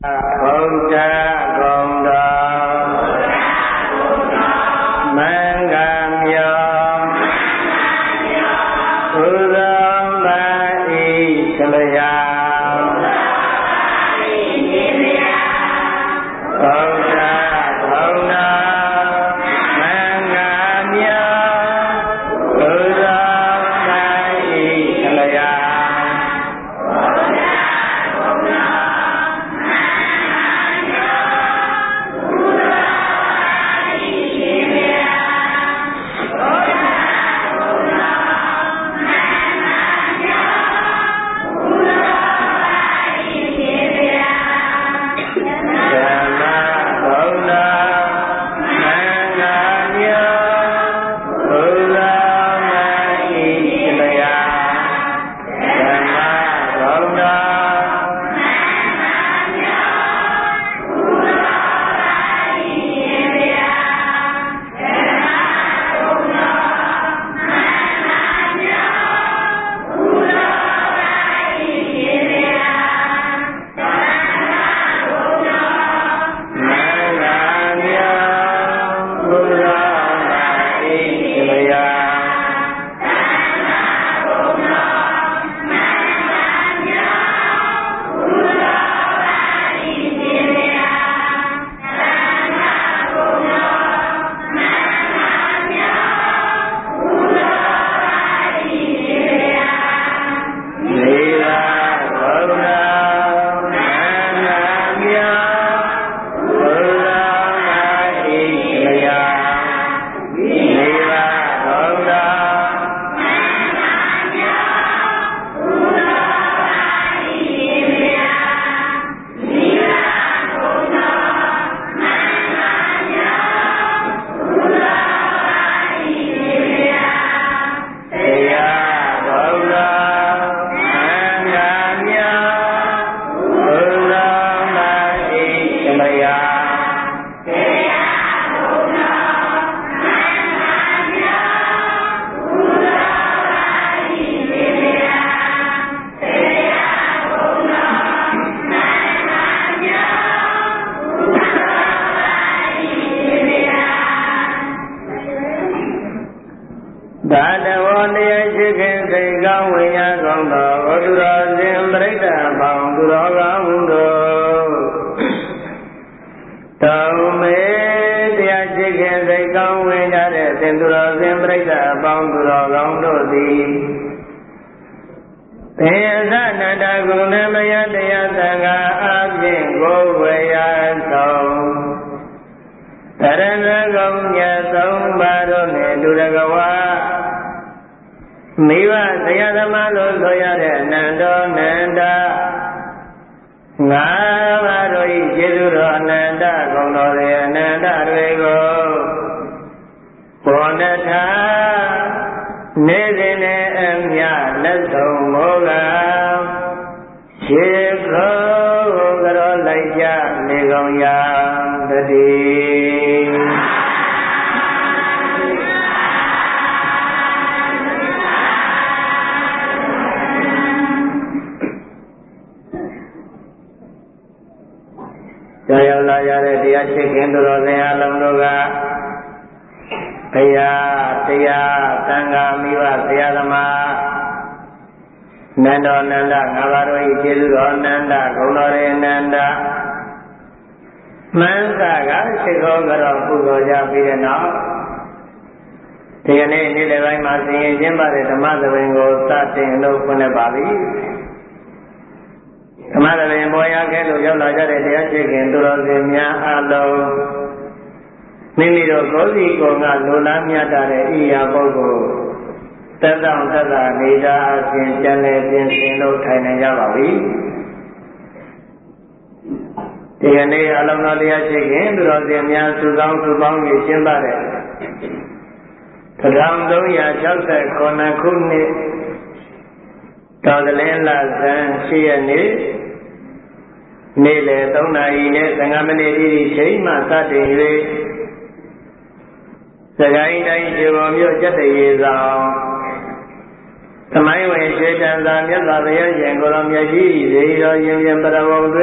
သမိုင်းဝင်ရွှေတန်သာမြတ်စွာဘုရားရှင်ကိုယ်တော်မြတ်ကြီးဇေယျတော်ရှင်ပြန်ပရဝုံတွ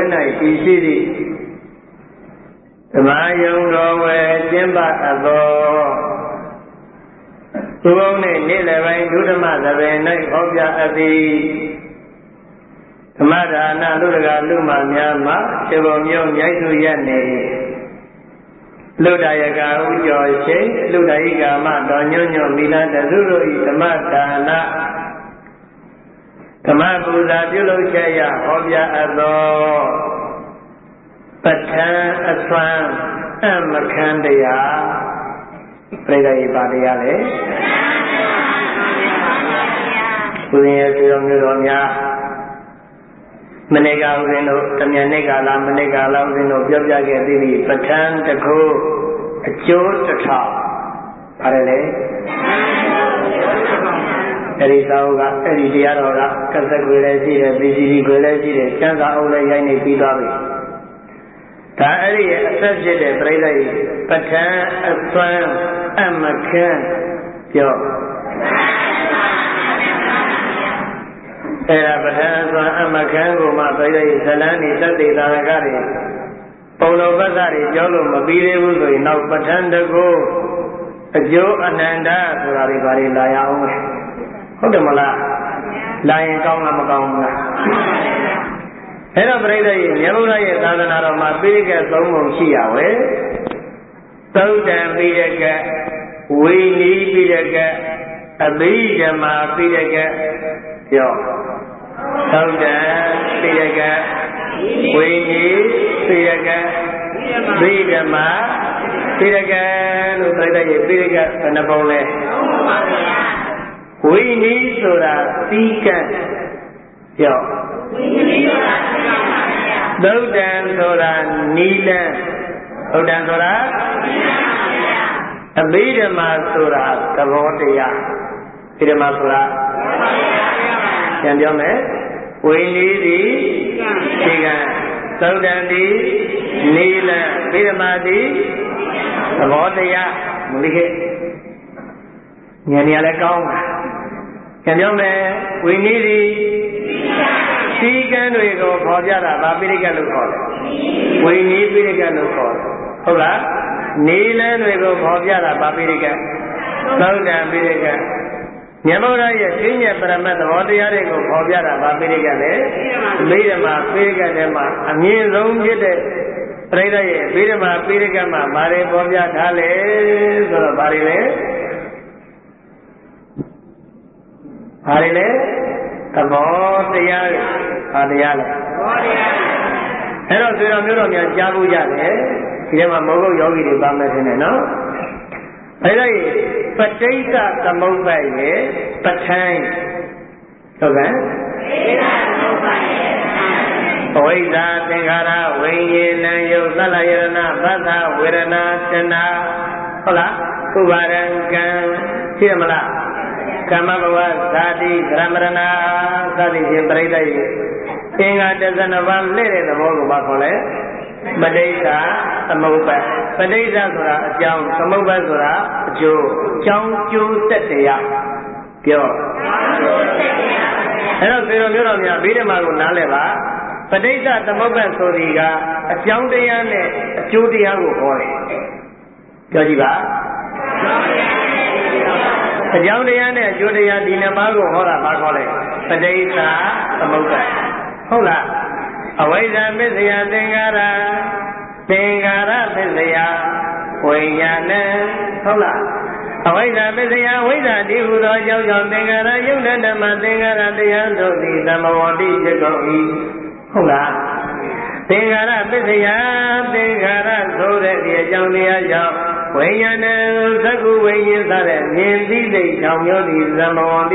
nay isi di Dhamayung Rowe Jimba Ado Uvone Nilevai Dudama Dhavenai Hobya Adi Dhamadana Ludaga Luma Myama Shivomyo Nyaitu Yane Ludayaka Ujo Shay Ludayiga Ma Donyo Mila Dazuru Dhamadana Dhamabuza Pyulo Chaya Hobya Ado Patan Aswan Amakandaya Pradai Padayale Punya Siromya Menega Uvino Tamyanegala Menegala Uvino Byabyaga Dili Patan Tako Ajot Tata Parale Erisauga Erisiaroga Kasakwile Sire Bisiri Kwile Sire Chansa Ole Yaini Pidavi Tari Asajide Pradai Patan Aswan Amakan Yo Era Patan Aswan Amakan Guma Pradai Salani Sati Daragari Polo Basari Jolo Mabire Uzui Now Patan Dago Ajo Ananda Surari Bari Laya Ume Hodamala Lion Kong Amakamla Hera Breda Yamura Yadana Mabirika Somo Shiawe Soudan Bidaka Winnie Bidaka Abijama Bidaka Yo Soudan Bidaka Winnie Bidaka Bidama Bidaka Breda Bidaka Panabole Winnie Sura Sika Yo Soudan Sura Nila Soudan Sura Abidama Sura Kavotaya Abidama Sura Yandyome Winnie di Sika Soudan di Nila Abidama di Kavotaya Mulike Nyani ala kaung Yandyome Winnie di Sikan Wego Hojara Babirika Lukole Winnie Birika Lukole Hola Nilan Wego Hojara Babirika Soudan Birika Nyamura Yasinya Paramat Hodayarego Hojara Babirika Bidama Birika Dema Amin Rom Jede Preda Bidama Birika Ma Mare Bobya Dale Sura Barile Harile Kabotaya Adayala Hello, Sir Muro Jabu Jade, Yama Mogo Yogi Bamasino. Hello, Patata Kamobaye, Patan. Okay? Oida, Tengara, Wayin, Yosalayana, Bata, Wirana, Tena, Hola, Kubarankan, Tiramala. Kamabawa, Sadi, Ramarana, Sadi, Simbreda, Inga doesn't have one lady the whole Bakole, Badesa, Amoba, Badesa Sura, Jong, Kamoba Sura, Joe, Jong, Joe, Setia, Pure. Hello, Siromia, Bidamaru Naleva, Badesa, the Moba Soriga, a Jong Diane, a Judiago boy. Jojiba. A young Diana, Julia Dinamago, Hora, Bagole, Padesa, Amoga. Hola, away the Mizia, Tengara, Mizia, Wayana, Hola, away the Mizia, Wayna, Divudo, Young Tengara, Yunama, Tengara, the Ando, the Namawadi, the Gogi, Hola, Tengara, Mizia, Tengara, so that the young Wayana, Zagu, Wayan, Nindi, the young Zamawadi,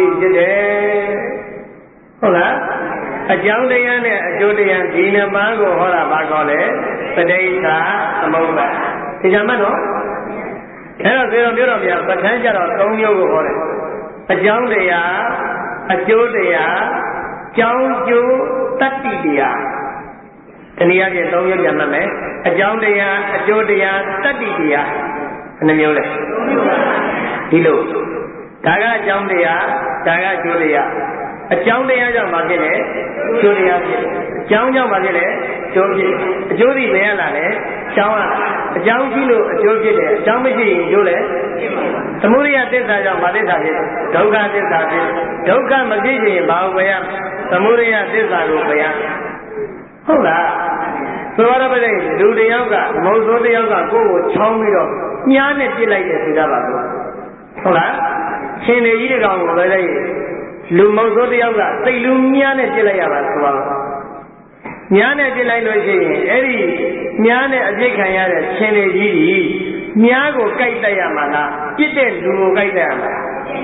Hola. A young Diana, a Judian, Dina Mago, Hora Bagole, Padesa, Amoba. Is a man? Hello, Zero, Patanja, Tonyo Hore. A young Dia, a Judia, Young Ju, Tatidia. And the other Tonyo Yamame, a young Dia, a Judia, Tatidia. And the Mule. Hilo. Taga young Dia, Taga Judia. A young Dia, Magine, Julia, young Magine, ကျိုးဖြစ်အကျိုးဒီဘယ်ရလာလဲကြောင်းရတာအကြောင်းရှိလို့အကျိုးဖြစ်တယ်အကြောင်းမရှိရင်ကျိုးလဲသမုဒိယသစ္စာကြောင့်ဗာသစ္စာဖြစ်ဒုက္ခသစ္စာဖြစ်ဒုက္ခမဖြစ်ရင်ဘာကိုပဲရသမုဒိယသစ္စာကိုပဲရဟုတ်လားဆိုရပါလေလူတယောက်ကမုံဆိုးတယောက်ကကိုယ့်ကိုချောင်းပြီးတော့မြားနဲ့ပြစ်လိုက်တယ်ဆိုကြပါဘူးဟုတ်လားရှင်နေကြီးတကောင်ကိုပဲလိုက်လူမုံဆိုးတယောက်ကစိတ်လူမြားနဲ့ပြစ်လိုက်ရပါဆိုပါဘူးမြားနဲ့ပြစ်လိုက်လို့ရှိရင်အဲ့ဒီမြားနဲ့အပြစ်ခံရတဲ့ရှင်နေကြီးကြီးမြားကိုကြိုက်တတ်ရမှာလားပြစ်တဲ့လူကိုကြိုက်တတ်ရမှာ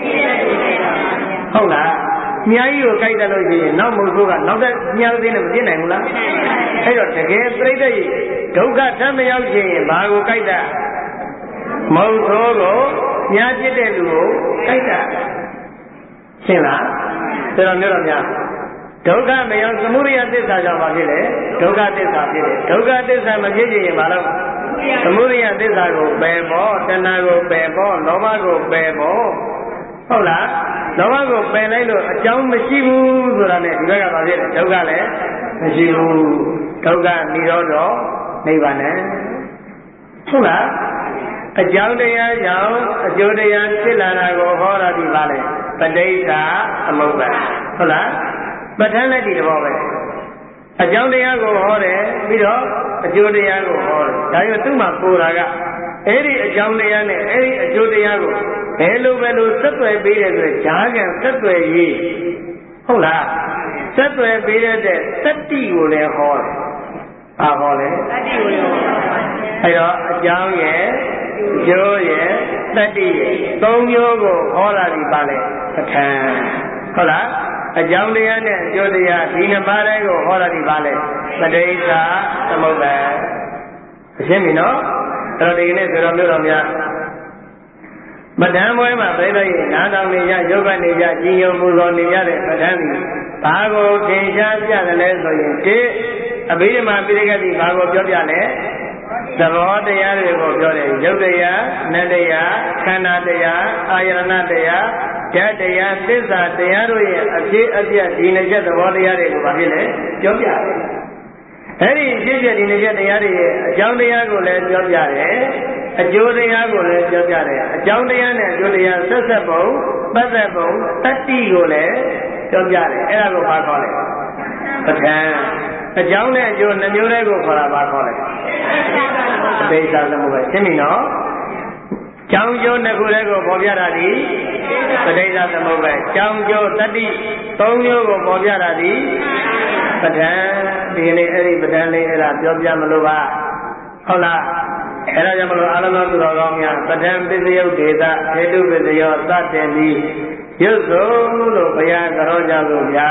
ဟုတ်လားမြားကြီးကိုကြိုက်တတ်လို့ရှိရင်နောက်မုံဆိုးကနောက်တဲ့မြားသေးနဲ့မပြစ်နိုင်ဘူးလားအဲ့တော့တကယ်ပြိတ္တိဒုက္ခဓမ္မရောက်ခြင်းဘာကိုကြိုက်တတ်မုံဆိုးကိုမြားပြစ်တဲ့လူကိုကြိုက်တတ်ရှင်းလားဆိုတော့မျိုးတော်များဒုက္ခမရောက်သမုဒိယသစ္စာကြောင့်ဘာဖြစ်လဲဒုက္ခသစ္စာဖြစ်တယ်ဒုက္ခသစ္စာမဖြစ်ရင်ဘာလို့သမုဒိယသစ္စာကိုပယ်ဖို့တဏှာကိုပယ်ဖို့လောဘကိုပယ်ဖို့ဟုတ်လားလောဘကိုပယ်လိုက်လို့အကြောင်းမရှိဘူးဆိုတာနဲ့ဒီဘက်ကဘာဖြစ်လဲဒုက္ခလည်းမရှိဘူးဒုက္ခនិရောဓနိဗ္ဗာန်နဲ့ဟုတ်လားအကြောင်းတရားကြောင့်အကျိုးတရားဖြစ်လာတာကိုဟောတာဒီပါလေပဋိစ္စသမုပ္ပါဟုတ်လားပဋ္ဌာန်းလည်းဒီတော့ပဲအကြောင်းတရားကိုဟောတယ်ပြီးတော့အကျိုးတရားကိုဟောတယ်ဒါရောသူ့မှာပေါ်တာကအဲ့ဒီအကြောင်းတရားနဲ့အဲ့ဒီအကျိုးတရားကိုဘယ်လိုဆက်သွယ်ပေးတယ်ဆိုရင်ဈာကံဆက်သွယ်ရေးဟုတ်လားဆက်သွယ်ပေးတဲ့တတိကိုလည်းဟောတယ်ဘာဟောလဲတတိကိုလည်းဟောအဲ့တော့အကြောင်းရဲ့အကျိုးရဲ့တတိရဲ့သုံးမျိုးကိုဟောတာဒီပါလေပဋ္ဌာန်းဟုတ်လားအကြောင်းတရားနဲ့အကျိုးတရားဒီနှစ်ပါးလေးကိုဟောတာဒီပါလေပဋိစ္စသမုပ္ပါအရှင်းပြီနော်အဲ့တော့ဒီကနေ့ဆိုတော့မျိုးတော်များပဋ္ဌာန်းပွဲမှာပြိဿရဲ့နားတော်နေကြရုပ်ကနေကြကြီးယုံပူဇော်နေကြတဲ့ပဋ္ဌာန်းဒီဘာကိုသင်ရှားပြတယ်လဲဆိုရင်ဒီအဘိဓမ္မာပိဋကတိဘာကိုပြောပြလဲသဘောတရားတွေကိုပြောတယ်ရုပ်တရားနတ်တရားခန္ဓာတရားအာယရဏတရားဓာတ်တရားသစ္စာတရားတို့ရဲ့အဖြစ်အပျက်ဒီနှစ်ချက်သဘောတရားတွေကိုဘာဖြစ်လဲပြောပြတယ်အဲ့ဒီဖြစ်ဖြစ်ဒီနှစ်ချက်တရားတွေရဲ့အကြောင်းတရားကိုလည်းပြောပြတယ်အကျိုးတရားကိုလည်းပြောပြတယ်အကြောင်းတရားနဲ့အကျိုးတရားဆက်ဆက်ပုံပတ်သက်ပုံတတိကိုလည်းပြောပြတယ်အဲ့ဒါကိုဘာခေါ်လဲပဋ္ဌာန်းအကြောင်းနဲ့အကျိုးနှမျိုးတွေကိုခေါ်တာဘာခေါ်လဲအဘိဓမ္မာသမုပ္ပါရှင်းပြီနော်ကြောင်းကျိုးနှစ်ခုလေးကိုပေါ်ပြတာဒီပဋိစ္စသမုပ္ပါကြောင်းကျိုးတတိသုံးမျိုးကိုပေါ်ပြတာဒီပဋ္ဌာန်းဒီနေ့အဲ့ဒီပဋ္ဌာန်းလေးအဲ့ဒါပြောပြမလို့ပါဟုတ်လားအဲ့ဒါကြောင့်မလို့အာလုံးသောသူတော်ကောင်းများပဋ္ဌာန်းပစ္စယုတ်ဒေသဟေတုပစ္စယောသတ္တင်ပြီးရုပ်ဆုံးလို့ဘုရားကြောကြလို့ဗျာ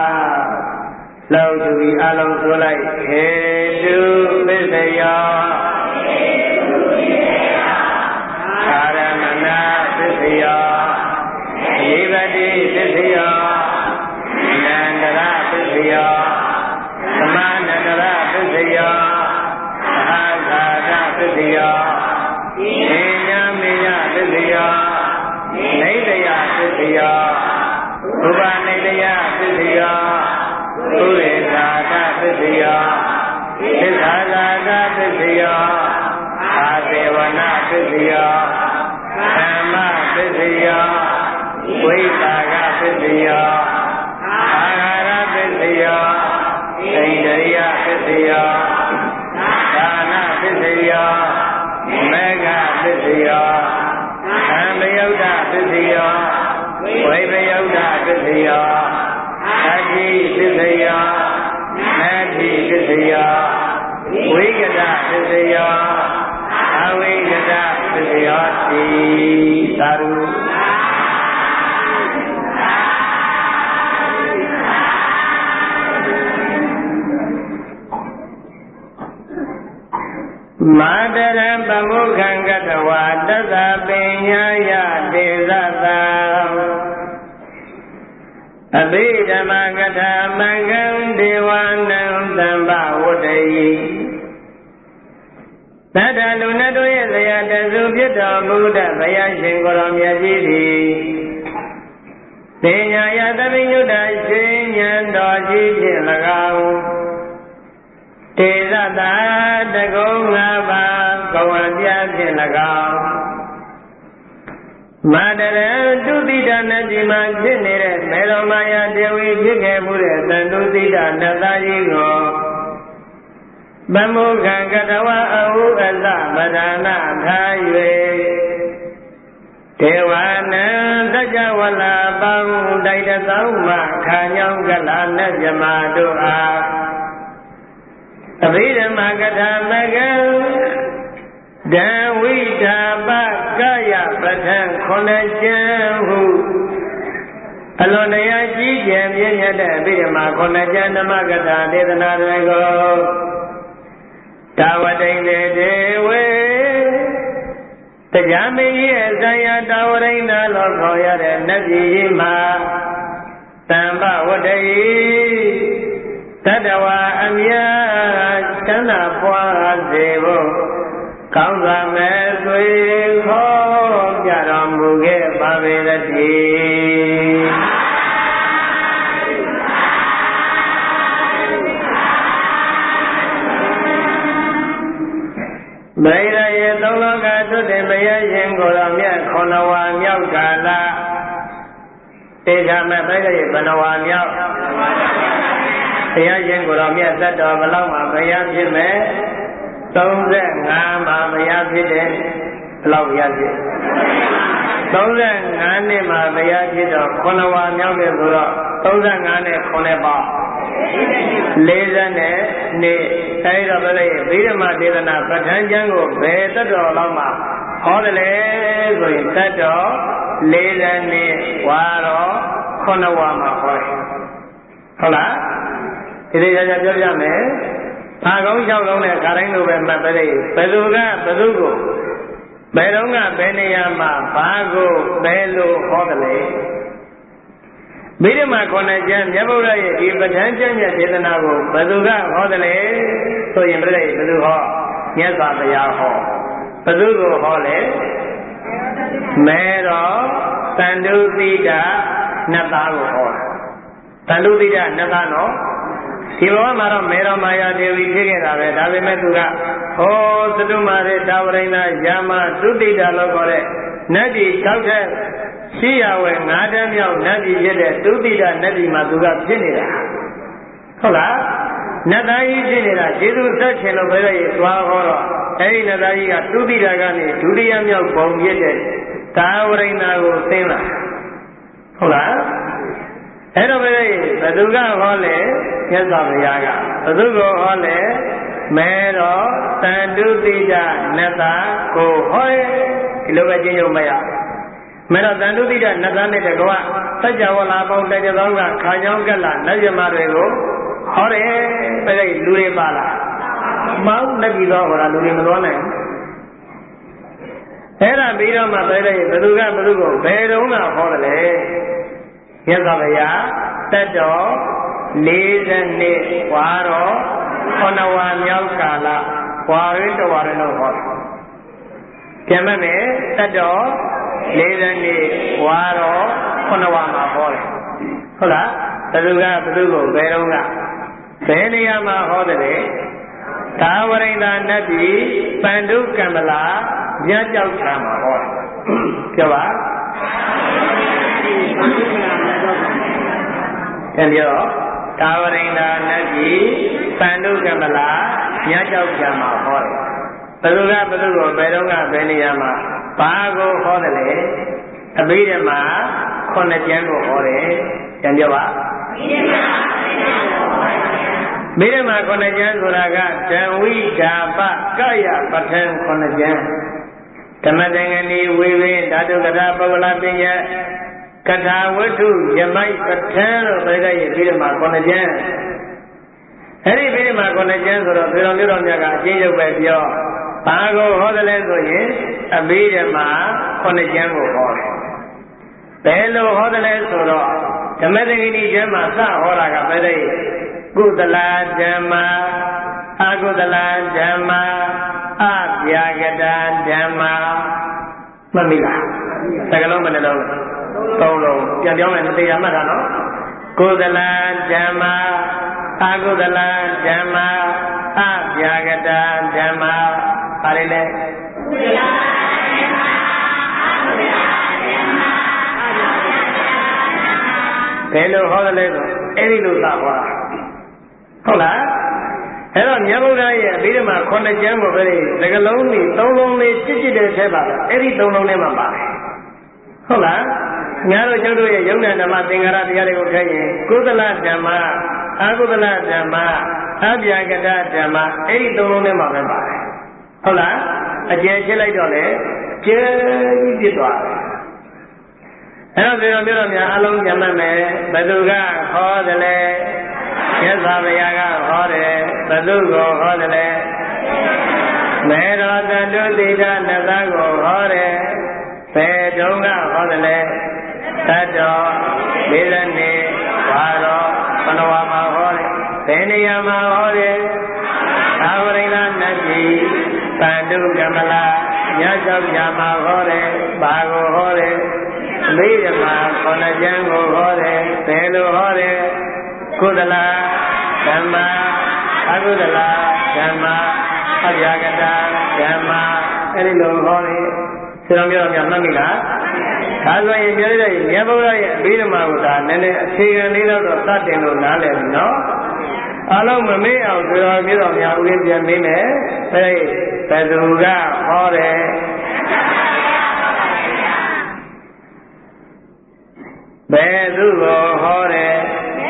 လောက်သူဒီအာလုံးဆိုလိုက်ဟေတုပစ္စယောအာရမဏပစ္စယောဧဝတိပစ္စယောနန္ဒရပစ္စယောသမနန္ဒရပစ္စယောမဟာသာသပစ္စယောေညာမေယပစ္စယောနိဒယပစ္စယောဥပနိဒယပစ္စယောဥရေသာသပစ္စယောသစ္စာသာသပစ္စယောအာသေဝနာပစ္စယောဓမ္မပစ္စယောဝိပါကပစ္စယောအာဟာရပစ္စယောဣန္ဒရိယပစ္စယောဒါနပစ္စယောမေဃပစ္စယောသံဃယုဒ္ဓပစ္စယောဝိပယုဒ္ဓပစ္စယောအတ္တိပစ္စယောနတ္တိပစ္စယောဝိကတပစ္စယောအဝိကတပစ္စယောတိသာရုမာတရံပမုခံကတဝါတသပညာယတေသတံအဘိဓမ္မာကထာမံကံဒေဝနံသံဘဝတ္တိသတ္တလူနတ်တို့ရဲ့ဇယတစုဖြစ်တော်မူတဲ့ဘုရားရှင်ကိုယ်တော်မြတ်ကြီးသည်ပညာယသဗ္ဗညုတရှင်ဉာဏ်တော်ကြီးဖြင့်၎င်းတေဇတာတကုံ၅ပါးကဝံပြဖြင့်၎င်းမတရတုတိတနတိမှာဖြစ်နေတဲ့မေရမယဒေဝီဖြစ်ခဲ့မှုတဲ့သန္တုတိတနတ်သားကြီးကိုသမုခံကတဝအဟုအသပဒနာထား၍ဒေဝနံတကြဝလာပေါင်းတိုက်တသောမှခါညောင်းကလာနဲ့မြမတို့အားအဘိဓမ္မာကထာမကံဒံဝိတာပကာယပဋ္ဌံ9ကျမ်းဟုအလွန်တရားကြီးကျယ်ပြည့်ညတ်တဲ့အဘိဓမ္မာ9ကျမ်းဓမ္မကထာဒေသနာတွေကိုတာဝတိန်တေဝေတရားမင်းရဲ့ဇာယတာဝရိဏလို့ခေါ်ရတဲ့နတ်ပြည်ကြီးမှာတမ္ပဝတ္တိတတဝအမြတ်ချမ်းသာပွားစေဖို့ကောင်းစွာမဲ့ဆွေခေါ်ပြတော်မူခဲ့ပါပေသတည်းဗိရယေသုံးလောကသုတေမယရှင်ကိုယ်တော်မြတ်9ဝါမြောက်ကာလတေချာမဲ့ဗိရယေဘဏဝါမြောက်ဘုရားရှင်ကိုယ်တော်မြတ်သတ္တော်ဘလောက်မှာဘုရားဖြစ်မဲ့35မှာဘုရားဖြစ်တယ်ဘလောက်ဘုရားဖြစ်35နှစ်မှာဘုရားဖြစ်တော့9ဝါမြောက်တယ်ဆိုတော့35နဲ့9ပေါင်း40နဲ့နေ့အဲဒီတော့ဗိဓမ္မာဒေသနာပဋ္ဌာန်းကျမ်းကိုဘယ်တတ်တော်လောက်မှဟောတယ်လဲဆိုရင်တတ်တော်40နှစ်ဝါတော့9ဝါမှာဟောတယ်ဟုတ်လားဒီလိုကြပြောပြမယ်ဘာကောင်း6လုံးနဲ့ခါတိုင်းလိုပဲမှတ်ပဲဘယ်သူကဘယ်သူကိုဘယ်တော့ကဘယ်နေရာမှာဘာကိုဘယ်လိုဟောတယ်လဲဗိဓမ္မာ9ကျမ်းမြတ်ဗုဒ္ဓရဲ့ဒီပဋ္ဌာန်းကျမ်းရဲ့ဒေသနာကိုဘယ်သူကဟောတယ်လဲဆိုရင်ပြိဘယ်သူဟောမြတ်စွာဘုရားဟောဘယ်သူကိုဟောလဲမဲတော်သန္တုတိတနတ်သားကိုဟောသန္တုတိတနတ်သားနော်ဒီဘဝမှာတော့မေတော်မာယာဒေဝီဖြစ်ခဲ့တာပဲဒါပေမဲ့သူကဟောသတုမာရေတာဝရိဏယာမသုတိတလို့ခေါ်တဲ့နတ်ပြည်6ထက်ရှိရဝဲ9တန်းမြောက်နတ်ပြည်ဖြစ်တဲ့သုတိတနတ်ပြည်မှာသူကဖြစ်နေတာဟုတ်လားနတ်သားကြီးဖြစ်နေတာကျေသူဆက်ချင်လို့ပဲရေသွားဟောတော့အဲဒီနတ်သားကြီးကသုတိတကနေဒုတိယမြောက်ဘုံဖြစ်တဲ့တာဝရိဏကိုသိမ်းလာဟုတ်လားအဲ့တော့ဘယ်သူကဟောလဲမြတ်စွာဘုရားကဘသူကိုဟောလဲမဲတော်သန္တုတိတနတ်သားကိုဟောတယ်ဒီလိုပဲကျင့်ကြုံမရမဲတော်သန္တုတိတနတ်သားနဲ့တကွစัจ java လာပေါင်းတဲ့သောကခါကြောင်းကက်လာနတ်မြမတွေကိုဟောတယ်ဘယ်လူတွေပါလားမောင်းနေပြီးတော့ဟောတာလူတွေမသွားနိုင်အဲ့ဒါပြီးတော့မှဘယ်သူကဘသူကိုဘယ်တုန်းကဟောတယ်လဲမြတ်စွာဘုရားတတ်တော်40နှစ်ဝါတော်9ဝါမြောက်ကာလဝါရင်းတော်ဝါရင်းလို့ဟောတယ်။ပြန်မဲ့မယ်တတ်တော်40နှစ်ဝါတော်9ဝါမှာဟောတယ်။ဟုတ်လား။ဘယ်သူကဘသူကိုဘယ်တော့ကဘယ်နေရာမှာဟောတယ်လဲ။သာဝရိန္ဒာနတ်ပြည်ပန္ဓုကံမလာမြတ်ကြောက်ချာမှာဟောတယ်။ပြောပါပြန်ပြောသာဝရိန္ဒာနတ်ပြည်ပန္ဓုကမလာမြတ်ကြောက်ကြမှာဟောတယ်ဘယ်သူကဘယ်သူကိုဘယ်တော့ကဘယ်နေရာမှာဘာကိုဟောတယ်လဲအဘိဓမ္မာ9ကျမ်းကိုဟောတယ်ပြန်ပြောပါဗိဓမ္မာ9ကျမ်းဆိုတာကဓမ္ဝိဓာပကာယပဋ္ဌံ9ကျမ်းဓမ္မသင်္ကနီဝေဝေဓာတုကထာပုဂ္ဂလပညာကထာဝတ္ထုယမိုက်ပဋ္ဌာန်းလို့ပြောတဲ့ဗိဓမ္မာ9ကျမ်းအဲ့ဒီဗိဓမ္မာ9ကျမ်းဆိုတော့သေတော်မျိုးတော်မြတ်ကအချင်းချုပ်ပဲပြောဘာကိုဟောတယ်လဲဆိုရင်အဘိဓမ္မာ9ကျမ်းကိုဟောတယ်ဘယ်လိုဟောတယ်လဲဆိုတော့ဓမ္မသင်္ကိကျမ်းမှာစဟောတာကပဲတဲ့ကုသလဓမ္မာအကုသလဓမ္မာအပြာကတာဓမ္မာမှတ်မိလားစကားလုံးဘယ်နှလုံး3လုံးပြန်ပြောမယ်တရားမှတ်တာနော်ကုသလဓမ္မာအကုသလဓမ္မာအယ်လိုဟောတယ်လဲဆိုအဲ့ဒီလိုသာဟောတာဟုတ်လားအဲ့တော့မြတ်ဗုဒ္ဓရဲ့အဘိဓမ္မာ9ကျမ်းကိုပဲစကလုံးကြီး3လုံးလေးကြည့်တဲ့ထဲပါအဲ့ဒီ3လုံးထဲမှာပါတယ်ဟုတ်လားများတို့ကျုပ်တို့ရဲ့ယုံနာဓမ္မသင်္ကာရတရားတွေကိုခိုင်းရင်ကုသလဓမ္မအကုသလဓမ္မအပြာကတဓမ္မအဲ့ဒီ3လုံးထဲမှာပဲပါတယ်ဟုတ်လားအကျယ်ချက်လိုက်တော့လေကျဲကြီးဖြစ်သွားတယ်အဲ့တော့ပြောတော့များအလုံးကြမ်းမယ်ဘယ်သူကဟောတယ်လဲမြတ်စွာဘုရားကဟောတယ်ဘယ်သူကိုဟောတယ်လဲမေတော်တတုတိဒနသကိုဟောတယ်ဘယ်တုန်းကဟောတယ်လဲသတ္တော၄နှစ်ဝါတော်ဘဏဝါမှာဟောတယ်ဘယ်နေရာမှာဟောတယ်သာဝရိဏနတ်ကြီးတန်တုကမလာညချောက်ကြမှာဟောတယ်ဘာကိုဟောတယ်အဘိဓမ္မာ9ကျမ်းကိုဟောတယ်ဘယ်လိုဟောတယ်ကုသလဓမ္မအကုသလဓမ္မအပြာကတဓမ္မအဲ့ဒီလိုဟောတယ်ဆရာပြောတော့မှတ်မိလားဒါဆိုရင်ပြောရတဲ့မြတ်ဗုဒ္ဓရဲ့အဘိဓမ္မာကိုဒါနည်းနည်းအခြေခံလေးတော့စတင်လို့နားလည်ပြီနော်အလုံးမမေ့အောင်ဆိုတော့ပြောတော့များဦးလေးပြန်မေးမယ်ဘယ်သူကဟောတယ်ဘယ်သူကိုဟောတယ်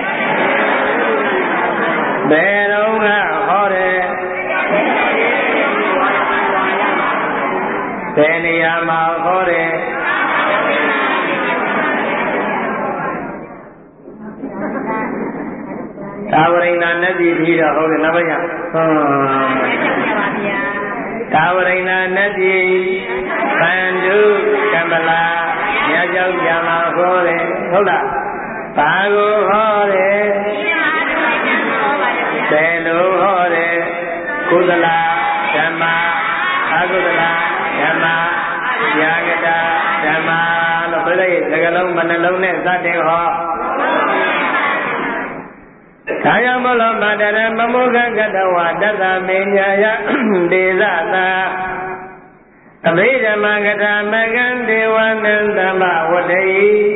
ဘယ်တော့ကဟောတယ်ဘယ်နေရာမှာဟောတယ်သာဝရိဏနတ်ပြည်ပြီးတော့ဟုတ်တယ်နောက်ပိုင်းသာဝရိဏနတ်ပြည်ဗန္ဓုကမ္ဗလာညကြောက်ကြမှာဟောတယ်ဟုတ်လားဘာကိုဟောတယ်ဘယ်လိုဟောတယ်ကုသလဓမ္မအကုသလဓမ္မယာကတာဓမ္မလို့ပြည့်တဲ့စကလုံးမနှလုံးနဲ့စတင်ဟောကာယမလောမတရမမုခကတဝတတမေညာယဒေသတာအဘိဓမ္မာကထာမကံဒေဝနံသမ္မဝတ္တိ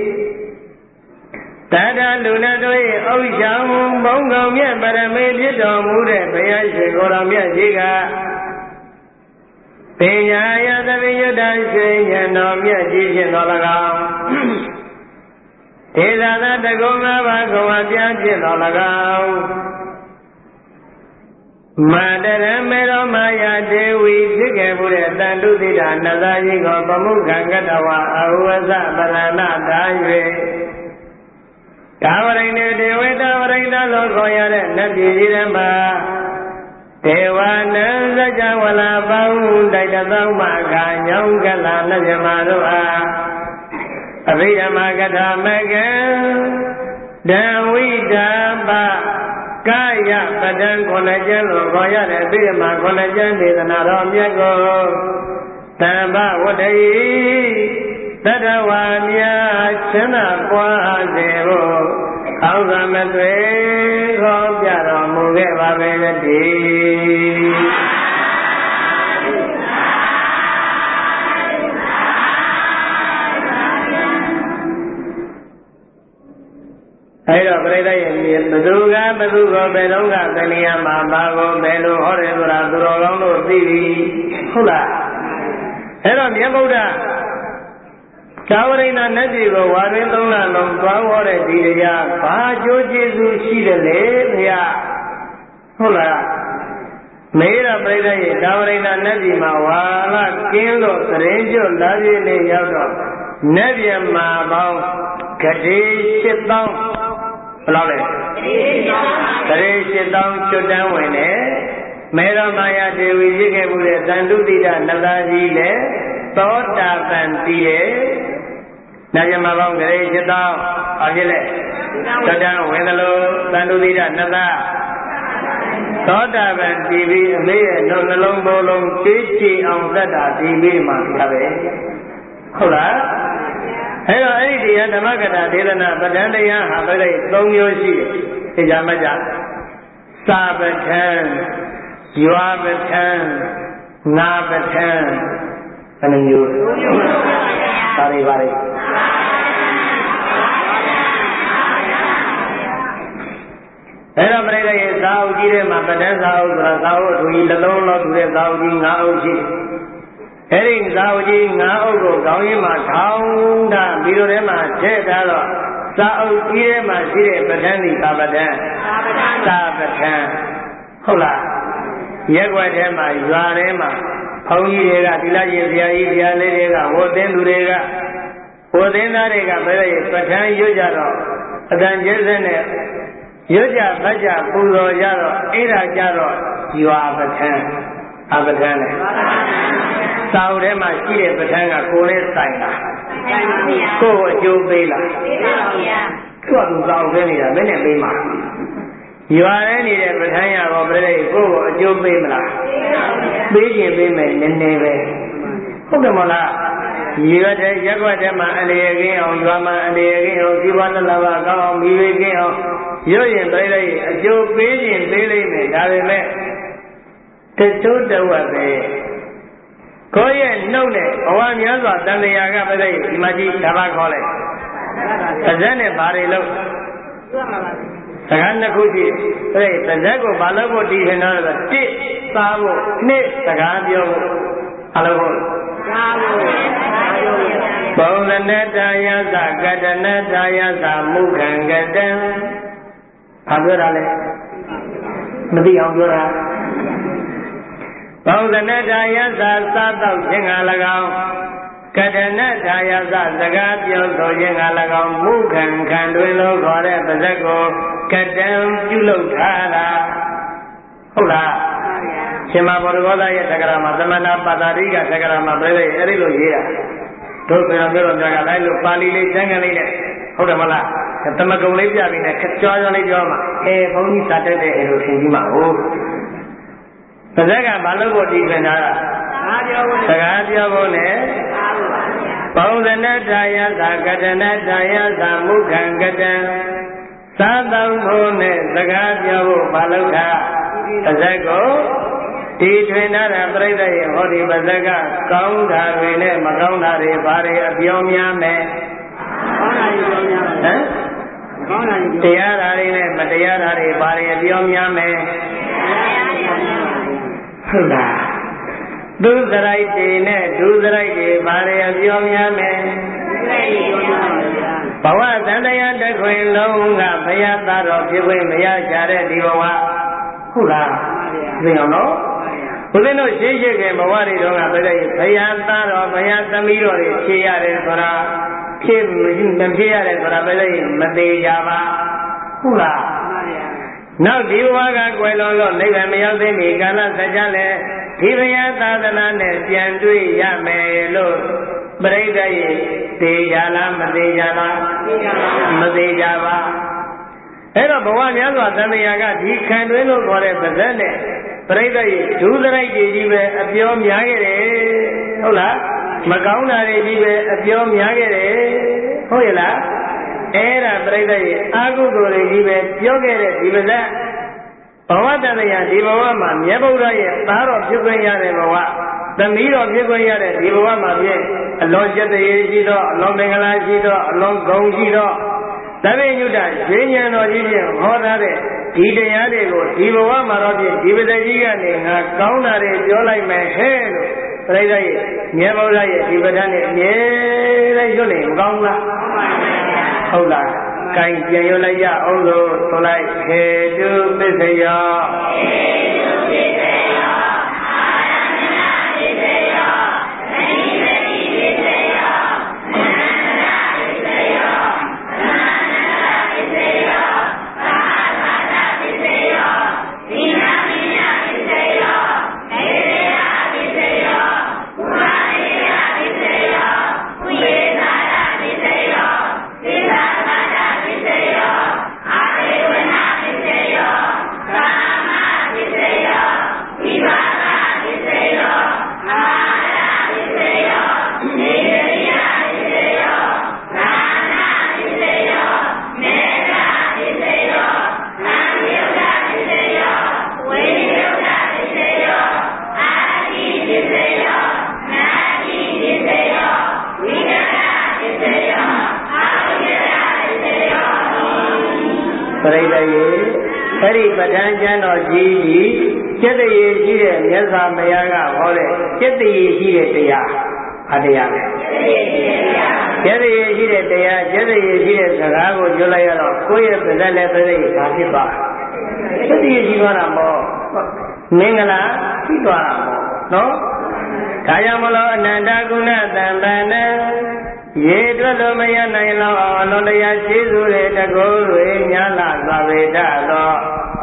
တတလူနတို့၏ဥစ္စာဘုံကောင်မြတ်ပရမေဖြစ်တော်မူတဲ့ဘုရားရှင်ကိုယ်တော်မြတ်ကြီးကပညာယသတိယတရှိဉာဏ်တော်မြတ်ကြီးဖြင့်တော်၎င်းဒေသနာတကုံ၅ပါးကိုအပြားဖြင့်တော်၎င်းမတရမေရောမာယာဒေဝီဖြစ်ခဲ့မှုတဲ့တန်တုတိတာနသကြီးကိုပမုခံကတဝအဝဇပရဏတာ၍ကာဝရိနေဒေဝတာဝရိဏလို့ခေါ်ရတဲ့နတ်ပြည်ကြီးထဲမှာဒေဝနံစကြဝဠာပေါင်းတိုက်တောင်းမှခါညောင်းကလာနတ်မြမတို့အားအဘိဓမ္မာကထာမကံဒံဝိဓမ္မကာယပဒံ9ကျမ်းလို့ခေါ်ရတဲ့အဘိဓမ္မာ9ကျမ်းဒေသနာတော်မြတ်ကိုတမ္ပဝတ္တိတတဝါများချမ်းသာပွားစေဖို့အောက်ကမသွေခေါ်ပြတော်မူခဲ့ပါပဲတည်းအဲ့တော့ပြိဿရဲ့ဘသူကဘသူကိုဘယ်တော့ကတဏှာမှာဘာကိုဘယ်လိုဟောတယ်ဆိုတာသူတော်ကောင်းတို့သိပြီဟုတ်လားအဲ့တော့မြတ်ဗုဒ္ဓသာဝရိဏနတ်ပြည်ကိုဝါရင်း3လလုံးသွားဟောတဲ့ဒီတရားဘာကျိုးကျေးဇူးရှိတယ်လေဘုရားဟုတ်လားမေရပြိဿရဲ့သာဝရိဏနတ်ပြည်မှာဝါလကင်းလို့သရင်ကျွတ်လာပြည့်နေရောက်တော့နတ်ပြည်မှာပေါင်းဂတိ8000ဘယ်လောက်လဲဂတိ8000ကျွတ်တန်းဝင်တယ်မေရမာယာဒေဝီရစ်ခဲ့မှုတဲ့တန်တုတိတနတ်သားကြီးလည်းသောတာပန်တည်တယ်။နာယမပေါင်းဂရေ8000အဖြစ်လဲကျွတ်တန်းဝင်တယ်လို့တန်တုတိတနတ်သားသောတာပန်တည်ပြီးအမေရဲ့နှလုံးဘလုံးသိချီအောင်တတ်တာဒီပြီးမှပြပဲဟုတ်လားအဲ့တော့အဲ့ဒီတရားဓမ္မကထာဒေသနာပဋ္ဌာန်းတရားဟာပြည့်3မျိုးရှိတယ်သိကြမှာကြစာပဋ္ဌာန်းရွာပဋ္ဌာန်းငါပဋ္ဌာန်းဘယ်နှမျိုးပါလိအဲ့တော့ပြိဿရဲ့သာဝကြီးထဲမှာပဋ္ဌာန်းသာဝဆိုတာသာဝသူကြီးတစ်လုံးလောက်ထူတဲ့သာဝကြီး9အုပ်ရှိအဲ့ဒီသာဝကြီး9အုပ်ကိုခေါင်းရင်းမှာထောင်းထားပြီးတော့ထဲမှာထည့်ထားတော့သာအုပ်ကြီးထဲမှာရှိတဲ့ပဋ္ဌာန်းဒီသာပဋ္ဌာန်းသာပဋ္ဌာန်းဟုတ်လားရက်ွက်ထဲမှာရွာထဲမှာဘုန်းကြီးတွေကသီလရှင်ဆရာကြီးဆရာလေးတွေကဝတ်သင်းသူတွေကဝတ်သင်းသားတွေကပြိဿရဲ့ပဋ္ဌာန်းရွတ်ကြတော့အတန်ကျဲစက်နဲ့ရွတ်ကြဖတ်ကြပူဇော်ကြတော့အဲ့ဒါကြတော့ရွာပဋ္ဌာန်းအပဋ္ဌာန်းနဲ့သာဝထဲမှာရှိတဲ့ပဋ္ဌာန်းကကိုယ်နဲ့ဆိုင်တာကိုယ်ကိုအကျိုးပေးလားပေးပါဗျာသူကသူသာဝထဲနေတာမင်းနဲ့ပေးမှာရွာထဲနေတဲ့ပဋ္ဌာန်းရတော့ပြိဿကိုယ်ကိုအကျိုးပေးမလားပေးခြင်းပေးမယ်နည်းနည်းပဲဟုတ်တယ်မလားရွာတဲ့ရက်ွက်ထဲမှာအနေရကင်းအောင်ရွာမှာအနေရကင်းအောင်ဒီဘဝတစ်လပါကောင်းအောင်မိဝေကင်းအောင်ရွတ်ရင်ပြိဿရဲ့အကျိုးပေးခြင်းပေးလိမ့်မယ်ဒါပေမဲ့တချို့တဝက်ပဲကိုယ့်ရဲ့နှုတ်နဲ့ဘဝများစွာတန်လျာကပြိဿရဲ့ဒီမှာကြည့်ဓမ္မခေါ်လိုက်ပါဇက်နဲ့ဘာတွေလို့စကားနှစ်ခုရှိတယ်ပါဇက်ကိုဘာလို့ဖို့တည်နေတာလဲဆိုတစ်စားဖို့နှစ်စကားပြောဖို့အလုံးဖို့စားဖို့ပုံသနတာယသကတနတာယသမုခံကတံဘာပြောတာလဲမသိအောင်ပြောတာပုံသနတာယသစားတော့ခြင်းက၎င်းကတနတာယသစကားပြောဆိုခြင်းက၎င်းမုခံခံတွင်လို့ခေါ်တဲ့ပါဇက်ကိုကတံပြုလုပ်ထားတာဟုတ်လားရှင်မဘောဓဂောသရဲ့သက္ကရာမှာသမဏပါတာရိကသက္ကရာမှာပြိဿရဲ့အဲ့ဒီလိုရေးတာတို့ဆိုရင်ပြောတော့များကလိုက်လို့ပါဠိလေးစံကလေးနဲ့ဟုတ်တယ်မလားသမကုံလေးပြပြီးနဲ့ကြွားကြွားလေးပြောမှာဘုန်းကြီးစာတက်တဲ့အဲ့လိုသင်ကြီးမှာဟုတ်ပါဇက်ကဘာလို့ကိုတည်ခွင့်ထားတာစကားပြောဖို့နဲ့ပုံသနတာယသကတနတာယသမုခံကတံသာတောင်းဖို့နဲ့စကားပြောဖို့ဘာလို့ထားပါဇက်ကိုဒီထွင်ထားတဲ့ပြိဿရဲ့ဟောဒီပါဇက်ကကောင်းတာတွေနဲ့မကောင်းတာတွေဘာတွေအပြောများမယ်ကောင်းတာတွေပြောများဟမ်တရားဓာတ်တွေနဲ့မတရားဓာတ်တွေဘာတွေအပြောများမယ်ဟုတ်လားဒုစရိုက်တွေနဲ့ဒုစရိုက်တွေဘာတွေအပြောများမယ်ဘဝသံတရားတစ်ခွင်လုံးကဘုရားသားတော်ဖြစ်ခွင့်မရကြတဲ့ဒီဘဝဟုတ်လားသိအောင်နော်ဘုရင်တို့ရှင်းရှင်းကဘဝတွေတော့ကဘယ်လိုဘုရားသားတော်ဘုရားသမီးတော်တွေဖြေရတယ်ဆိုတာဖြစ်မဖြစ်ရတယ်ဆိုတာဘယ်လိုမသေးကြပါဟုတ်လားနောက်ဒီဘဝကကွယ်လွန်လို့နိဗ္ဗာန်မရောက်သေးမီကာလစကြလဲဒီဘုရားသာသနာနဲ့ပြန်တွေ့ရမယ်လို့ပရိသတ်ရဲ့သေကြလားမသေးကြလားမသေးကြပါအဲ့တော့ဘဝများစွာသံဃာကဒီခံတွင်းလို့ခေါ်တဲ့ပါဇက်နဲ့ပရိသတ်ရဲ့ဒုစရိုက်တွေကြီးပဲအပြောများခဲ့တယ်ဟုတ်လားမကောင်းတာတွေကြီးပဲအပြောများခဲ့တယ်ဟုတ်ရဲ့လားအဲ့ဒါပရိသတ်ရဲ့အာဟုသိုလ်တွေကြီးပဲပြောခဲ့တဲ့ဒီပါဇက်ဘဝတန်လျာဒီဘဝမှာမြတ်ဗုဒ္ဓရဲ့သားတော်ဖြစ်ခွင့်ရတဲ့ဘဝသမီးတော်ဖြစ်ခွင့်ရတဲ့ဒီဘဝမှာဖြင့်အလွန်ကျက်တရေရှိသောအလွန်မင်္ဂလာရှိသောအလွန်ဂုဏ်ရှိသောသဗ္ဗညုတရွှေဉာဏ်တော်ကြီးဖြင့်ဟောထားတဲ့ဒီတရားတွေကိုဒီဘဝမှာတော့ဖြင့်ဒီပဒကြီးကနေငါကောင်းတာတွေပြောလိုက်မယ်ဟဲ့လို့ပြိဿရဲ့မြတ်ဗုဒ္ဓရဲ့ဒီပဒနဲ့အမြဲတမ်းရွတ်နေမကောင်းလားဟုတ်လားကိုင်ပြန်ရွတ်လိုက်ရအောင်လို့ဆိုလိုက်ခေတုပစ္စယောပရိသတ်ရေအဲ့ဒီပဋ္ဌာန်းကျမ်းတော်ကြီးဒီကျက်တရေရှိတဲ့မြတ်စွာဘုရားကဟောတဲ့ကျက်တရေရှိတဲ့တရားဘာတရားလဲကျက်တရေရှိတဲ့တရားကျက်တရေရှိတဲ့စကားကိုပြောလိုက်ရတော့ကိုယ့်ရဲ့ပဇက်နဲ့ပဇက်ကြီးဘာဖြစ်သွားကျက်တရေရှိသွားတာမို့မင်္ဂလာဖြစ်သွားတာမို့နော်ဒါကြောင့်မလို့အနန္တကုဏသံပန္နရေတွက်လို့မရနိုင်လောက်အောင်အလုံးတရားရှိစုတဲ့တကောတွေညာလာသာဝေဒသော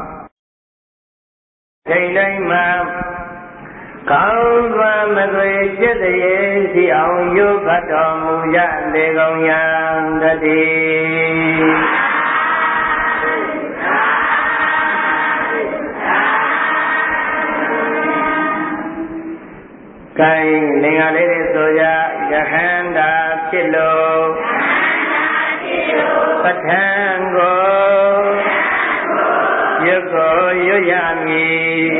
ချိန်တိုင်းမှာကောင်းစွာမသွေကျက်တရေရှိအောင်ယုတ်ဖတ်တော်မူရလေကုန်ရန်တည်းကိုင်းလင်္ကာလေးတွေဆိုကြယဟန္တာဖြစ်လို့ပဋ္ဌာန်းကိုယုတ်ကိုရွတ်ရမည်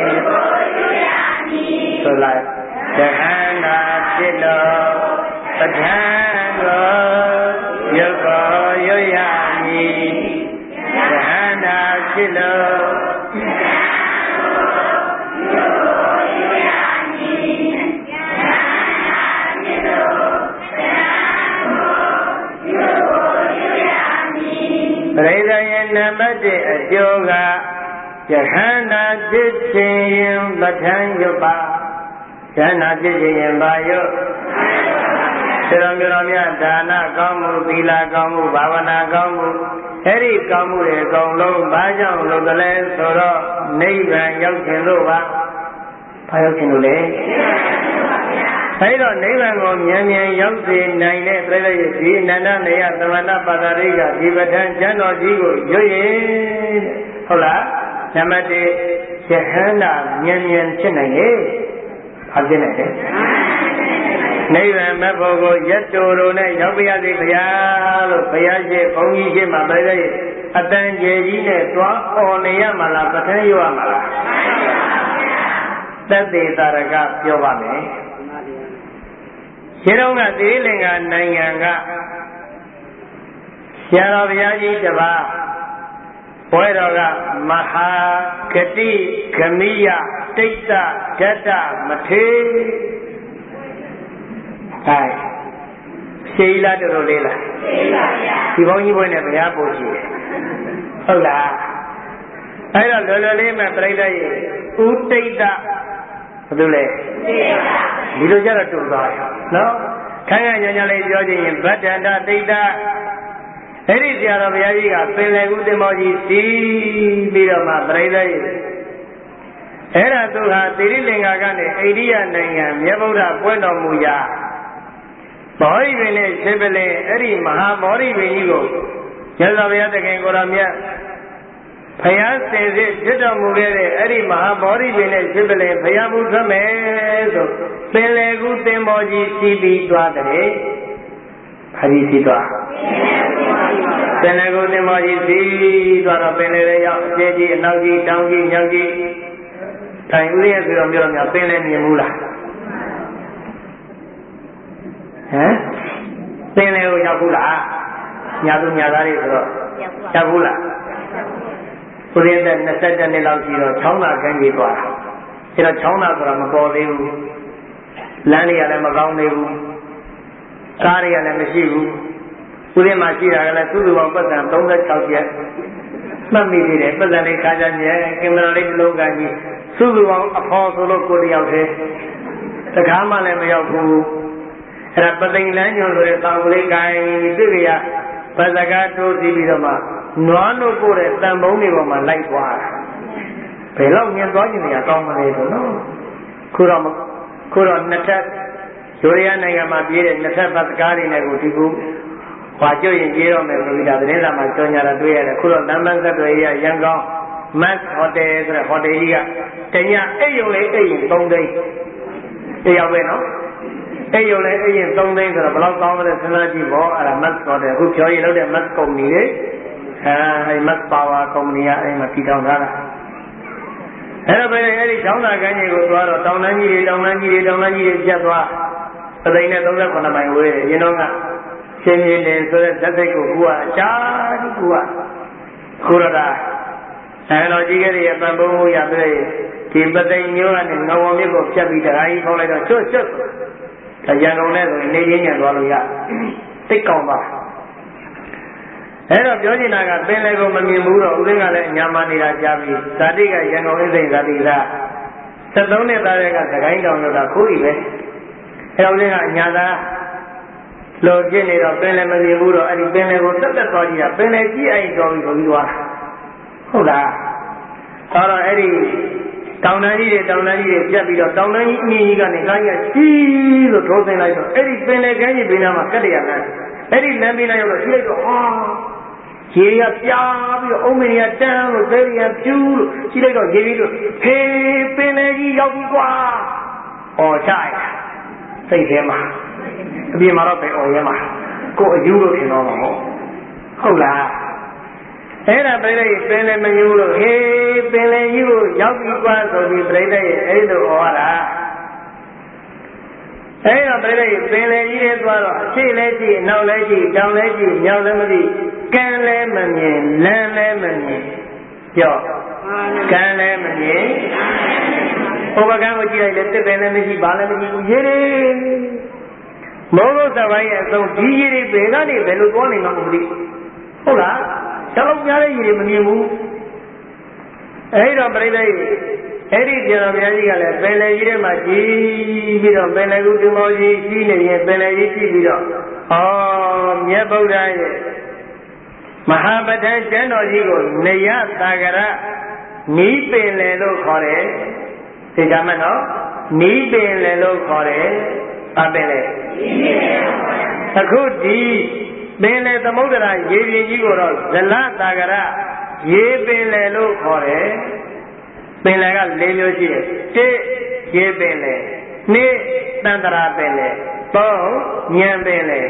ဆိုလိုက်ယဟန္တာဖြစ်လို့ပဋ္ဌာန်းကိုယုတ်ကိုရွတ်ရမည်ယဟန္တာဖြစ်လို့ပရိသတ်ရဲ့နံပါတ်1အကျိုးကယဟန္တာဖြစ်ခြင်းပဋ္ဌာန်းယုတ်ပါယဟန္တာဖြစ်ခြင်းဘာယုတ်သရံတော်များဒါနကောင်းမှုသီလကောင်းမှုဘာဝနာကောင်းမှုအဲ့ဒီကောင်းမှုတွေအကုန်လုံးဘာကြောင့်လို့လဲဆိုတော့နိဗ္ဗာန်ရောက်ခြင်းလို့ပါဘာရောက်ခြင်းလို့လဲအဲဒီတော့နိဗ္ဗာန်ကိုမြန်မြန်ရောက်စေနိုင်တဲ့ပြိဿရဲ့ဒီအနန္တနေယသမဏပါဒရိကဒီပဋ္ဌာန်းကျမ်းတော်ကြီးကိုရွတ်ရင်ဟုတ်လားနံပါတ်1ယဟန္တာမြန်မြန်ဖြစ်နိုင်လေဘာဖြစ်နိုင်လဲနိဗ္ဗာန်မဲ့ဖို့ကိုယတ္တူတို့နဲ့ရောက်ပြရစေဗျာလို့ဘုရားရှိဘုန်းကြီးရှိမှပြိဿရဲ့အတန်ကျေကြီးနဲ့တွားအော်နေရမှာလားပဋ္ဌာန်းရွတ်ရမှာလားသက်သေတာရကပြောပါမယ်ခြေတော်ကသီရိလင်္ကာနိုင်ငံကဆရာတော်ဘုရားကြီးတစ်ပါးဘွဲတော်ကမဟာဂတိဂမိယတိတ်တဓတ္တမထေဟဲ့ရှေးလားတော်တော်လေးလားရှေးပါဗျာဒီဘုန်းကြီးဘွဲနဲ့ဘုရားပို့ရှိတယ်ဟုတ်လားအဲ့တော့လောလောလေးမဲ့ပြိဿရဲ့ဥတိတ်တဘာလို့လဲဒီလိုကြတော့တူသွားတယ်နော်ခန်းခန်းညာညာလေးပြောခြင်းဗတ္တန္တတိတ်တအဲ့ဒီဆရာတော်ဘုရားကြီးကပင်လယ်ကူးသင်္ဘောကြီးစီးပြီးတော့မှပြိဿရဲ့အဲ့ဒါသူဟာသီရိလင်္ကာကနေအိန္ဒိယနိုင်ငံမြတ်ဗုဒ္ဓပွင့်တော်မူရာမောရိပင်နဲ့ရှင်ပလင်အဲ့ဒီမဟာမောရိပင်ကြီးကိုမြတ်စွာဘုရားသခင်ကိုယ်တော်မြတ်ဘုရားစင်စစ်ဖြစ်တော်မူခဲ့တဲ့အဲ့ဒီမဟာမောရိပင်နဲ့ရှင်ပလင်ဘုရားမှုထွက်မယ်ဆိုပင်လယ်ကူးသင်္ဘောကြီးစီးပြီးသွားတယ်။ဘာကြီးစီးသွားပင်လယ်ကူးသင်္ဘောကြီးစီးသွားတော့ပင်လယ်ရဲ့ရောက်အကျယ်ကြီးအနောက်ကြီးတောင်ကြီးမြောက်ကြီးထိုင်ဦးရဲ့ဆိုတော့ပြောတော့ပင်လယ်မြင်ဘူးလားဟမ်ပင်လယ်ကိုရောက်ဘူးလားညာသူညာသားတွေဆိုတော့ရောက်ဘူးလားကိုရင်းတဲ့20နှစ်လောက်ရှိတော့ချောင်းသာခန်းကြီးသွားတာအဲတော့ချောင်းသာဆိုတာမပေါ်သေးဘူးလမ်းတွေကလည်းမကောင်းသေးဘူးကားတွေကလည်းမရှိဘူးကိုရင်းမှာရှိတာကလည်းသူ့လူပေါင်းပတ်စံ36ကျပ်မှတ်မိသေးတယ်ပတ်စံလေးကားကြမြဲကင်မရာလေးတစ်လုံးကကြီးသူ့လူပေါင်းအဖော်ဆိုလို့ကိုတယောက်သေးတကားမှလည်းမရောက်ဘူးအဲ့ဒါပသိမ်လမ်းညွန်ဆိုတဲ့တောင်ကလေးကိုင်းတွေ့ကြရပဇကားတိုးစီးပြီးတော့မှနွားလို့ပို့တဲ့တန်ပုံးတွေပေါ်မှာလိုက်သွားတာဘယ်တော့မြင်သွားခြင်းတွေကကောင်းမလဲဆိုနော်ခုတော့နှစ်ထပ်ယူရီးယားနိုင်ငံမှာပြေးတဲ့နှစ်ထပ်ဘတ်ကားတွေနဲ့ကိုဒီကူဟွာကျွတ်ရင်ပြေးတော့မယ်ဆိုပြီးဒါသတင်းစာမှာကြော်ညာတာတွေ့ရတယ်ခုတော့နမ်ဘန်ဆက်တွေရရန်ကောင်းမတ်ဟိုတယ်ဆိုတဲ့ဟိုတယ်ကြီးကတညအိပ်ရုံလေးအိပ်ရင်3သိန်းတယောက်ပဲနော်အိပ်ရုံလေးအိပ်ရင်3သိန်းဆိုတော့ဘယ်လောက်ကောင်းမလဲစဉ်းစားကြည့်ပေါ့အဲ့ဒါမတ်ဟိုတယ်အခုဖြောရည်လုပ်တဲ့မတ်ကုမ္ပဏီလေအဲဒီမတ်ပါဝါကုမ္ပဏီကအဲဒီမှာတည်ထောင်ထားတာအဲ့တော့ပဲအဲဒီချောင်းသာကမ်းခြေကိုသွားတော့တောင်တန်းကြီးတွေပြတ်သွားသသိန်းနဲ့38မိုင်ဝေးတယ်ရင်တော့ကရှင်မြင်းတယ်ဆိုတဲ့ဇက်စိတ်ကိုကူကအချားကြီးကူကခုရတာတော်ကြီးကလေးရဲ့ပံပိုးမှုရပြီးဒီပသိမ်မျိုးကနေငဝမြစ်ကိုဖြတ်ပြီးတခါကြီးခေါ်လိုက်တော့ကျွတ်ကျွတ်ရန်ကုန်နဲ့ဆိုရင်နေရင်းညံသွားလို့ရသိကောင်းပါအဲ့တော့ပြောချင်တာကပင်လေကိုမမြင်ဘူးတော့ဦးသိန်းကလည်းအညာမနေတာကြားပြီးဇာတိကရန်ကုန်အင်းစိန်ဇာတိက73နှစ်သားတဲ့ကသခိုင်းတောင်ရောက်တာခိုးပြီပဲအဲ့တော့ဦးသိန်းကအညာသားလို့ဖြစ်နေတော့ပင်လေမမြင်ဘူးတော့အဲ့ဒီပင်လေကိုတက်တက်သွားကြည့်တာပင်လေကြည့်အိုက်တော်ပြီးဆိုပြီးသွားတာဟုတ်လားတော့အဲ့ဒီတောင်တန်းကြီးတွေပြတ်ပြီးတော့တောင်တန်းကြီးအမြင့်ကြီးကနေကိုင်းကကြီးလို့ထိုးသိမ်းလိုက်တော့အဲ့ဒီပင်လေကမ်းကြီးဘေးနားမှာကတ်တရကန်းအဲ့ဒီလမ်းဘေးနားရောက်တော့ကြည့်လိုက်တော့ဟာရေရပြားပြီးတော့အုံးမင်းရတန်းလို့သဲရပြူးလို့ကြည့်လိုက်တော့ရေပြီးတော့ဟေးပင်လေကြီးရောက်ပြီကွာဟောချိုက်စိတ်ထဲမှာအပြင်မှာတော့ပဲអော်ရဲမှာကိုအယူလို့ထင်တော့မှာဟုတ်လားအဲ့ဒါပြိဿရဲ့ပင်လေမယူလို့ဟေးပင်လေကြီးကိုရောက်ပြီကွာဆိုပြီးပြိဿရဲ့အဲ့လိုဟောတာအဲ့တော့ပြိဿရဲ့ပင်လေကြီးတွေသွားတော့အရှိလည်းကြည့်အနောက်လည်းကြည့်တောင်လည်းကြည့်မြောက်လည်းမကြည့်ကန်းလည်းမမြင်လမ်းလည်းမမြင်ကြောက်ကန်းလည်းမမြင်ဥပကံကိုကြည့်လိုက်လည်းတစ်ပင်လည်းမရှိဘာလည်းမရှိဘူးရေတွေမိုးကုတ်သပိုင်းရဲ့အဆုံးဒီရေတွေဘယ်ကနေဘယ်လိုသွားနေမှမသိဟုတ်လားတော့ကြားတဲ့ရေတွေမမြင်ဘူးအဲ့တော့ပြိဿရဲ့အဲ့ဒီကျတော်ဘုရားကြီးကလည်းပင်လယ်ကြီးထဲမှာကြည်ပြီးတော့ပင်လယ်ကူဒီမောကြီးကြီးနေရင်ပင်လယ်ကြီးကြည့်ပြီးတော့မြတ်ဗုဒ္ဓရဲ့မဟာပဋ္ဌာန်းကျမ်းတော်ကြီးကိုနေယသာဂရနီးပင်လယ်လို့ခေါ်တယ်သိကြမှာနော်နီးပင်လယ်လို့ခေါ်တယ်ဘာပင်လယ်အခုဒီပင်လယ်သမုဒ္ဒရာရေပြင်ကြီးကိုတော့ဇလသာဂရရေပင်လယ်လို့ခေါ်တယ်ပင်လယ်က၄မျိုးရှိတယ်1ရေပင်လယ်2သန္တရာပင်လယ်3ဉာဏ်ပင်လယ်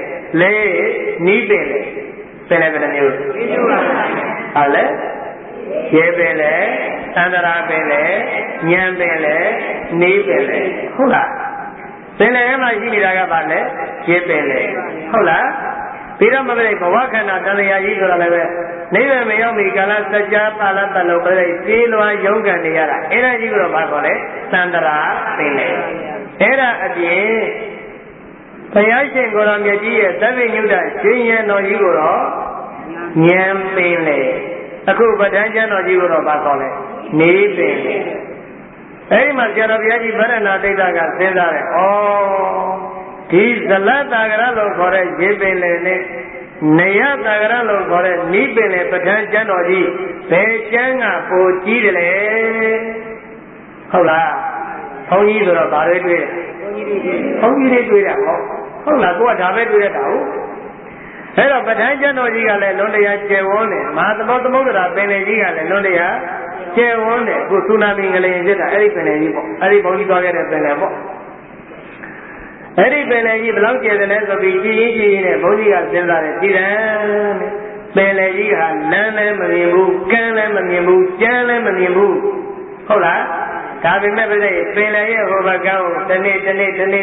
4နီးပင်လယ်ပင်လယ်ဘယ်နှမျိုးဟုတ်လဲရေပင်လယ်သန္တရာပင်လယ်ဉာဏ်ပင်လယ်နီးပင်လယ်ဟုတ်လားပင်လယ်ထဲမှာရှိနေတာကဘာလဲရေပင်လယ်ဟုတ်လားပြီးတော့မပြိဘဝခန္ဓာတန်လျာကြီးဆိုတာလည်းပဲနိဗ္ဗာန်မရောက်မီကာလစัจ जा ပါဠတလုံးပြိပြေးလွှာရုန်းကန်နေရတာအဲ့ဒါကြီးကတော့ဘာခေါ်လဲသန္တရာပင်လေအဲ့ဒါအပြင်ဘုရားရှင်ကိုယ်တော်မြတ်ကြီးရဲ့သဗ္ဗညုတရှင်ယံတော်ကြီးကိုတော့ဉာဏ်ပင်လေအခုပဋ္ဌာန်းကျမ်းတော်ကြီးကိုတော့ဘာခေါ်လဲနေပင်လေအဲ့ဒီမှာဆရာတော်ဘုရားကြီးဗရဏာတိတ်္တကစဉ်းစားတယ်ဒီဇလတာဂရလို့ခေါ်တဲ့ရေပင်လေနဲ့နေယတာဂရလို့ခေါ်တဲ့နိပင်လေပဋ္ဌာန်းကျမ်းတော်ကြီးဘယ်ကျမ်းကပိုကြီးတယ်လဲဟုတ်လားဘုန်းကြီးဆိုတော့ဒါတွေတွေ့တယ်ဘုန်းကြီးတွေတွေ့တာဟုတ်လားကိုကဒါပဲတွေ့ရတာဟုတ်အဲ့တော့ပဋ္ဌာန်းကျမ်းတော်ကြီးကလည်းလွန်တရားကျယ်ဝန်းတယ်မဟာသမုဒ္ဒရာပင်လေကြီးကလည်းလွန်တရားကျယ်ဝန်းတယ်ခုသုနာမင်္ဂလိန်ဖြစ်တာအဲ့ဒီပင်လေကြီးပေါ့အဲ့ဒီဘုန်းကြီးသွားခဲ့တဲ့ပင်လေပေါ့အဲ့ဒီပင်လေကြီးဘယ်လောက်ကျယ်တယ်လဲဆိုပြီးကြည်ရင်နဲ့ဘုန်းကြီးကစဉ်းစားတယ်ကြည်တယ်ပင်လေကြီးဟာလမ်းလည်းမမြင်ဘူးကမ်းလည်းမမြင်ဘူးကျမ်းလည်းမမြင်ဘူးဟုတ်လားဒါပေမဲ့ပင်လေရဲ့ဟိုဘက်ကကိုတနေ့နည်းနည်း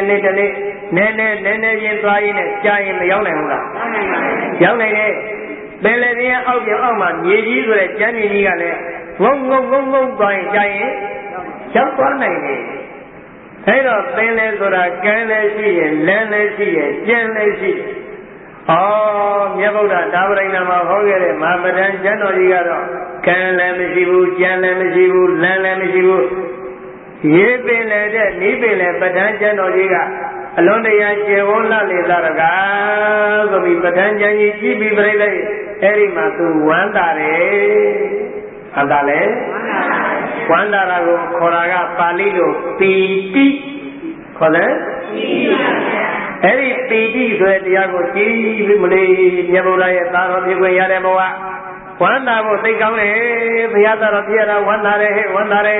ချင်းသွားရင်းနဲ့ကြာရင်မရောက်နိုင်ဘူးလားရောက်နိုင်တယ်ပင်လေရဲ့အောက်မှာမြေကြီးဆိုတဲ့ကျမ်းမြေကြီးကလည်းငုံသွားရင်ကြာရင်ရောက်သွားနိုင်တယ်အဲ့တော့ပင်လေဆိုတာကမ်းလည်းရှိရင်လမ်းလည်းရှိရင်ကျမ်းလည်းရှိတယ်မြတ်ဗုဒ္ဓဒါဝရိဏမှာဟောခဲ့တဲ့မဟာပဋ္ဌာန်းကျမ်းတော်ကြီးကတော့ကံလည်းမရှိဘူးကျမ်းလည်းမရှိဘူးလမ်းလည်းမရှိဘူးရေပင်လေတဲ့နိပင်လေပဋ္ဌာန်းကျမ်းတော်ကြီးကအလွန်တရာကျေဝန်းလာလေသာရကားဆိုပြီးပဋ္ဌာန်းကျမ်းကြီးကြည့်ပြီးပြိလိုက်အဲ့ဒီမှာသူဝမ်းသာတယ်ဟန်တာလေဝန္တာရာကိုခေါ်တာကပါဠိလိုပီတိခေါ်တယ်အဲ့ဒီပီတိဆိုတဲ့တရားကိုကြည်ပြီးမလေးမြတ်ဗုဒ္ဓရဲ့သာတော်ပြည့်ခွင့်ရတဲ့ဘဝဝန္တာကိုသိကောင်းတယ်ဘုရားသာတော်ပြည့်ရတာဝန္တာတယ်ဟဲ့ဟုတ်လား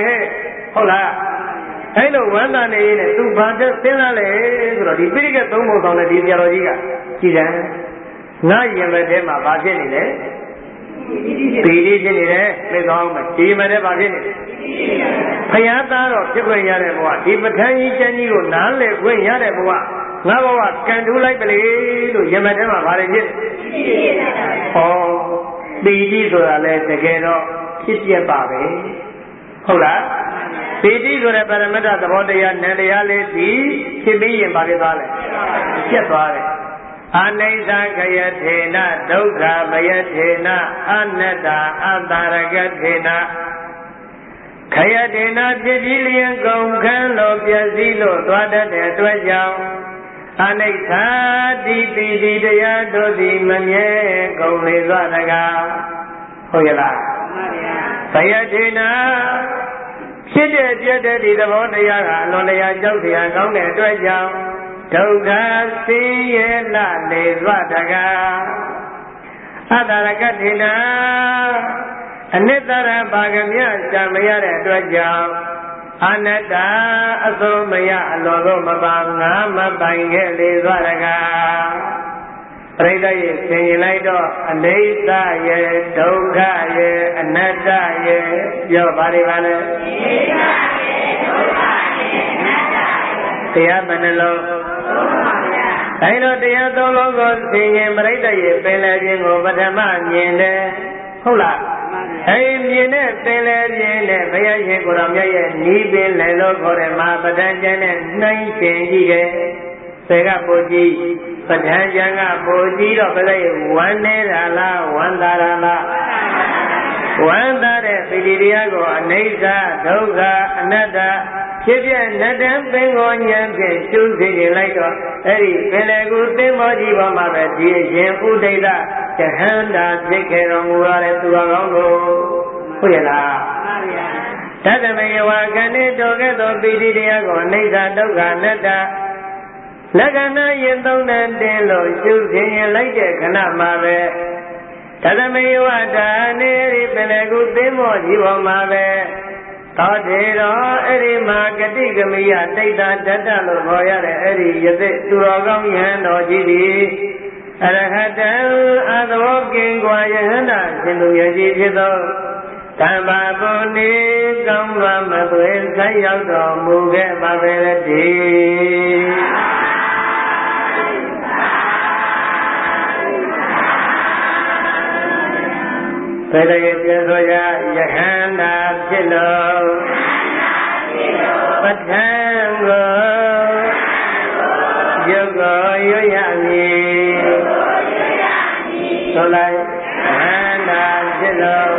အဲ့လိုဝန္တာနေရင်သူဘာတဲ့စဉ်းစားလဲဆိုတော့ဒီပိဋကသုံးပုံဆောင်တဲ့ဒီဆရာတော်ကြီးကကြည်တယ်ငါရင်ပဲထဲမှာဘာဖြစ်နေလဲပီတိဖြစ်နေတယ်သိကောင်းမယ်ဒီမှာလည်းဘာဖြစ်နေလဲဘုရားသားတော်ဖြစ်ခွင့်ရတဲ့ဘဝဒီပဋ္ဌာန်းကြီးကျမ်းကြီးကိုနားလည်ခွင့်ရတဲ့ဘဝငါဘဝကံထူးလိုက်ပလေလို့ရင်မထဲမှာဘာတွေဖြစ်ပီတိဆိုတာလဲတကယ်တော့ဖြစ်ပြပါပဲဟုတ်လားပီတိဆိုတဲ့ပရမတ္ထသဘောတရားနံတရားလေးဒီဖြစ်ပြီးရင်ဘာဖြစ်သွားလဲပြတ်သွားတယ်အနိစ္စခယထေနဒုက္ခမယထေနအနတ္တအတ္တရကထေနခယထေနဖြစ်ပြီးလျင်ကုန်ခန်းလို့ပြည့်စည်လို့သွားတတ်တဲ့အတွက်ကြောင့်အနိစ္စတိပိတိတရားတို့သည်မမြဲကုန်လေစွာတကားဟုတ်ရဲ့လားခယထေနဖြစ်တဲ့ပြည့်တဲ့ဒီသဘောတရားကအလွန်တရာကြောက်စရာကောင်းတဲ့အတွက်ကြောင့်ဒုက္ခဆင်းရဲလာလေစွာတကားအတ္တရကထေနအနိတ္တရဘာဂမြရှာမရတဲ့အတွက်ကြောင့်အနတ္တအသုံးမရအလိုဆုံးမပါငါမပိုင်ခဲ့လေစွာတကားပရိသတ်ရဲ့ဆင်ရင်လိုက်တော့အနိစ္စရဲ့ဒုက္ခရဲ့အနတ္တရဲ့ပြောပါလိမ့်ပါလေတရားဘယ်နှလုံးအဲလိုတရားသုံးလုံးကိုဆင်ရင်ပရိသတ်ရဲ့ပင်လယ်ပြင်ကိုပထမမြင်တယ်ဟုတ်လားအဲဒီမြင်တဲ့ပင်လယ်ပြင်နဲ့ဘုရားရှင်ကိုယ်တော်မြတ်ရဲ့နီးပင်လယ်လို့ခေါ်တဲ့မဟာပဋ္ဌာန်းကျမ်းနဲ့နှိုင်းရှင်ကြည့်တယ်ဆယ်ကပိုကြီးပဋ္ဌာန်းကျမ်းကပိုကြီးတော့ဘယ်လိုဝမ်းနေတာလားဝမ်းသာတာလားဝမ်းသာတဲ့ပိဋိတရားကိုအနိစ္စဒုက္ခအနတ္တဖြစ်ပြနတ္တပင်ကိုဉာဏ်ဖြင့်ရှုသိနေလိုက်တော့အဲ့ဒီပင်လေကူသင်္ဘောကြီးပေါ်မှာပဲဒီအရှင်ဥဒိဋ္ဌတဟန္တာဖြစ်ခဲ့တော်မူရတဲ့သူတော်ကောင်းကိုဟုတ်ရဲ့လားမှန်ပါဗျာတတမေယဝကဏိတောကဲ့သို့ပိဋိတရားကိုအနိစ္စဒုက္ခအနတ္တလက္ခဏာရင်သုံးတဲ့တင်းလို့ရှုသိရင်လိုက်တဲ့ခဏမှာပဲတတမေယဝတာနေရိပင်လေကူသင်္ဘောကြီးပေါ်မှာပဲသောတေရောအဲ့ဒီမှာဂတိကမိယတိတ်တာတတ္တလို့ခေါ်ရတဲ့အဲ့ဒီယသိသူတော်ကောင်းယဟန်တော်ကြီးသည်အရဟတံအသောကင်ကွာယဟန္တာရှင်သူရဲ့ကြီးဖြစ်သောတမ္ပါပုဏိကောင်းစွာမသွေဆက်ရောက်တော်မူခဲ့ပါပဲတည်းဘယ်တည်းပြဆိုရယဟန္တာဖြစ်လို့ပဋ္ဌာန်းကိုယုတ်ကိုရွရမည်ဆိုလိုက်ယဟန္တာဖြစ်လို့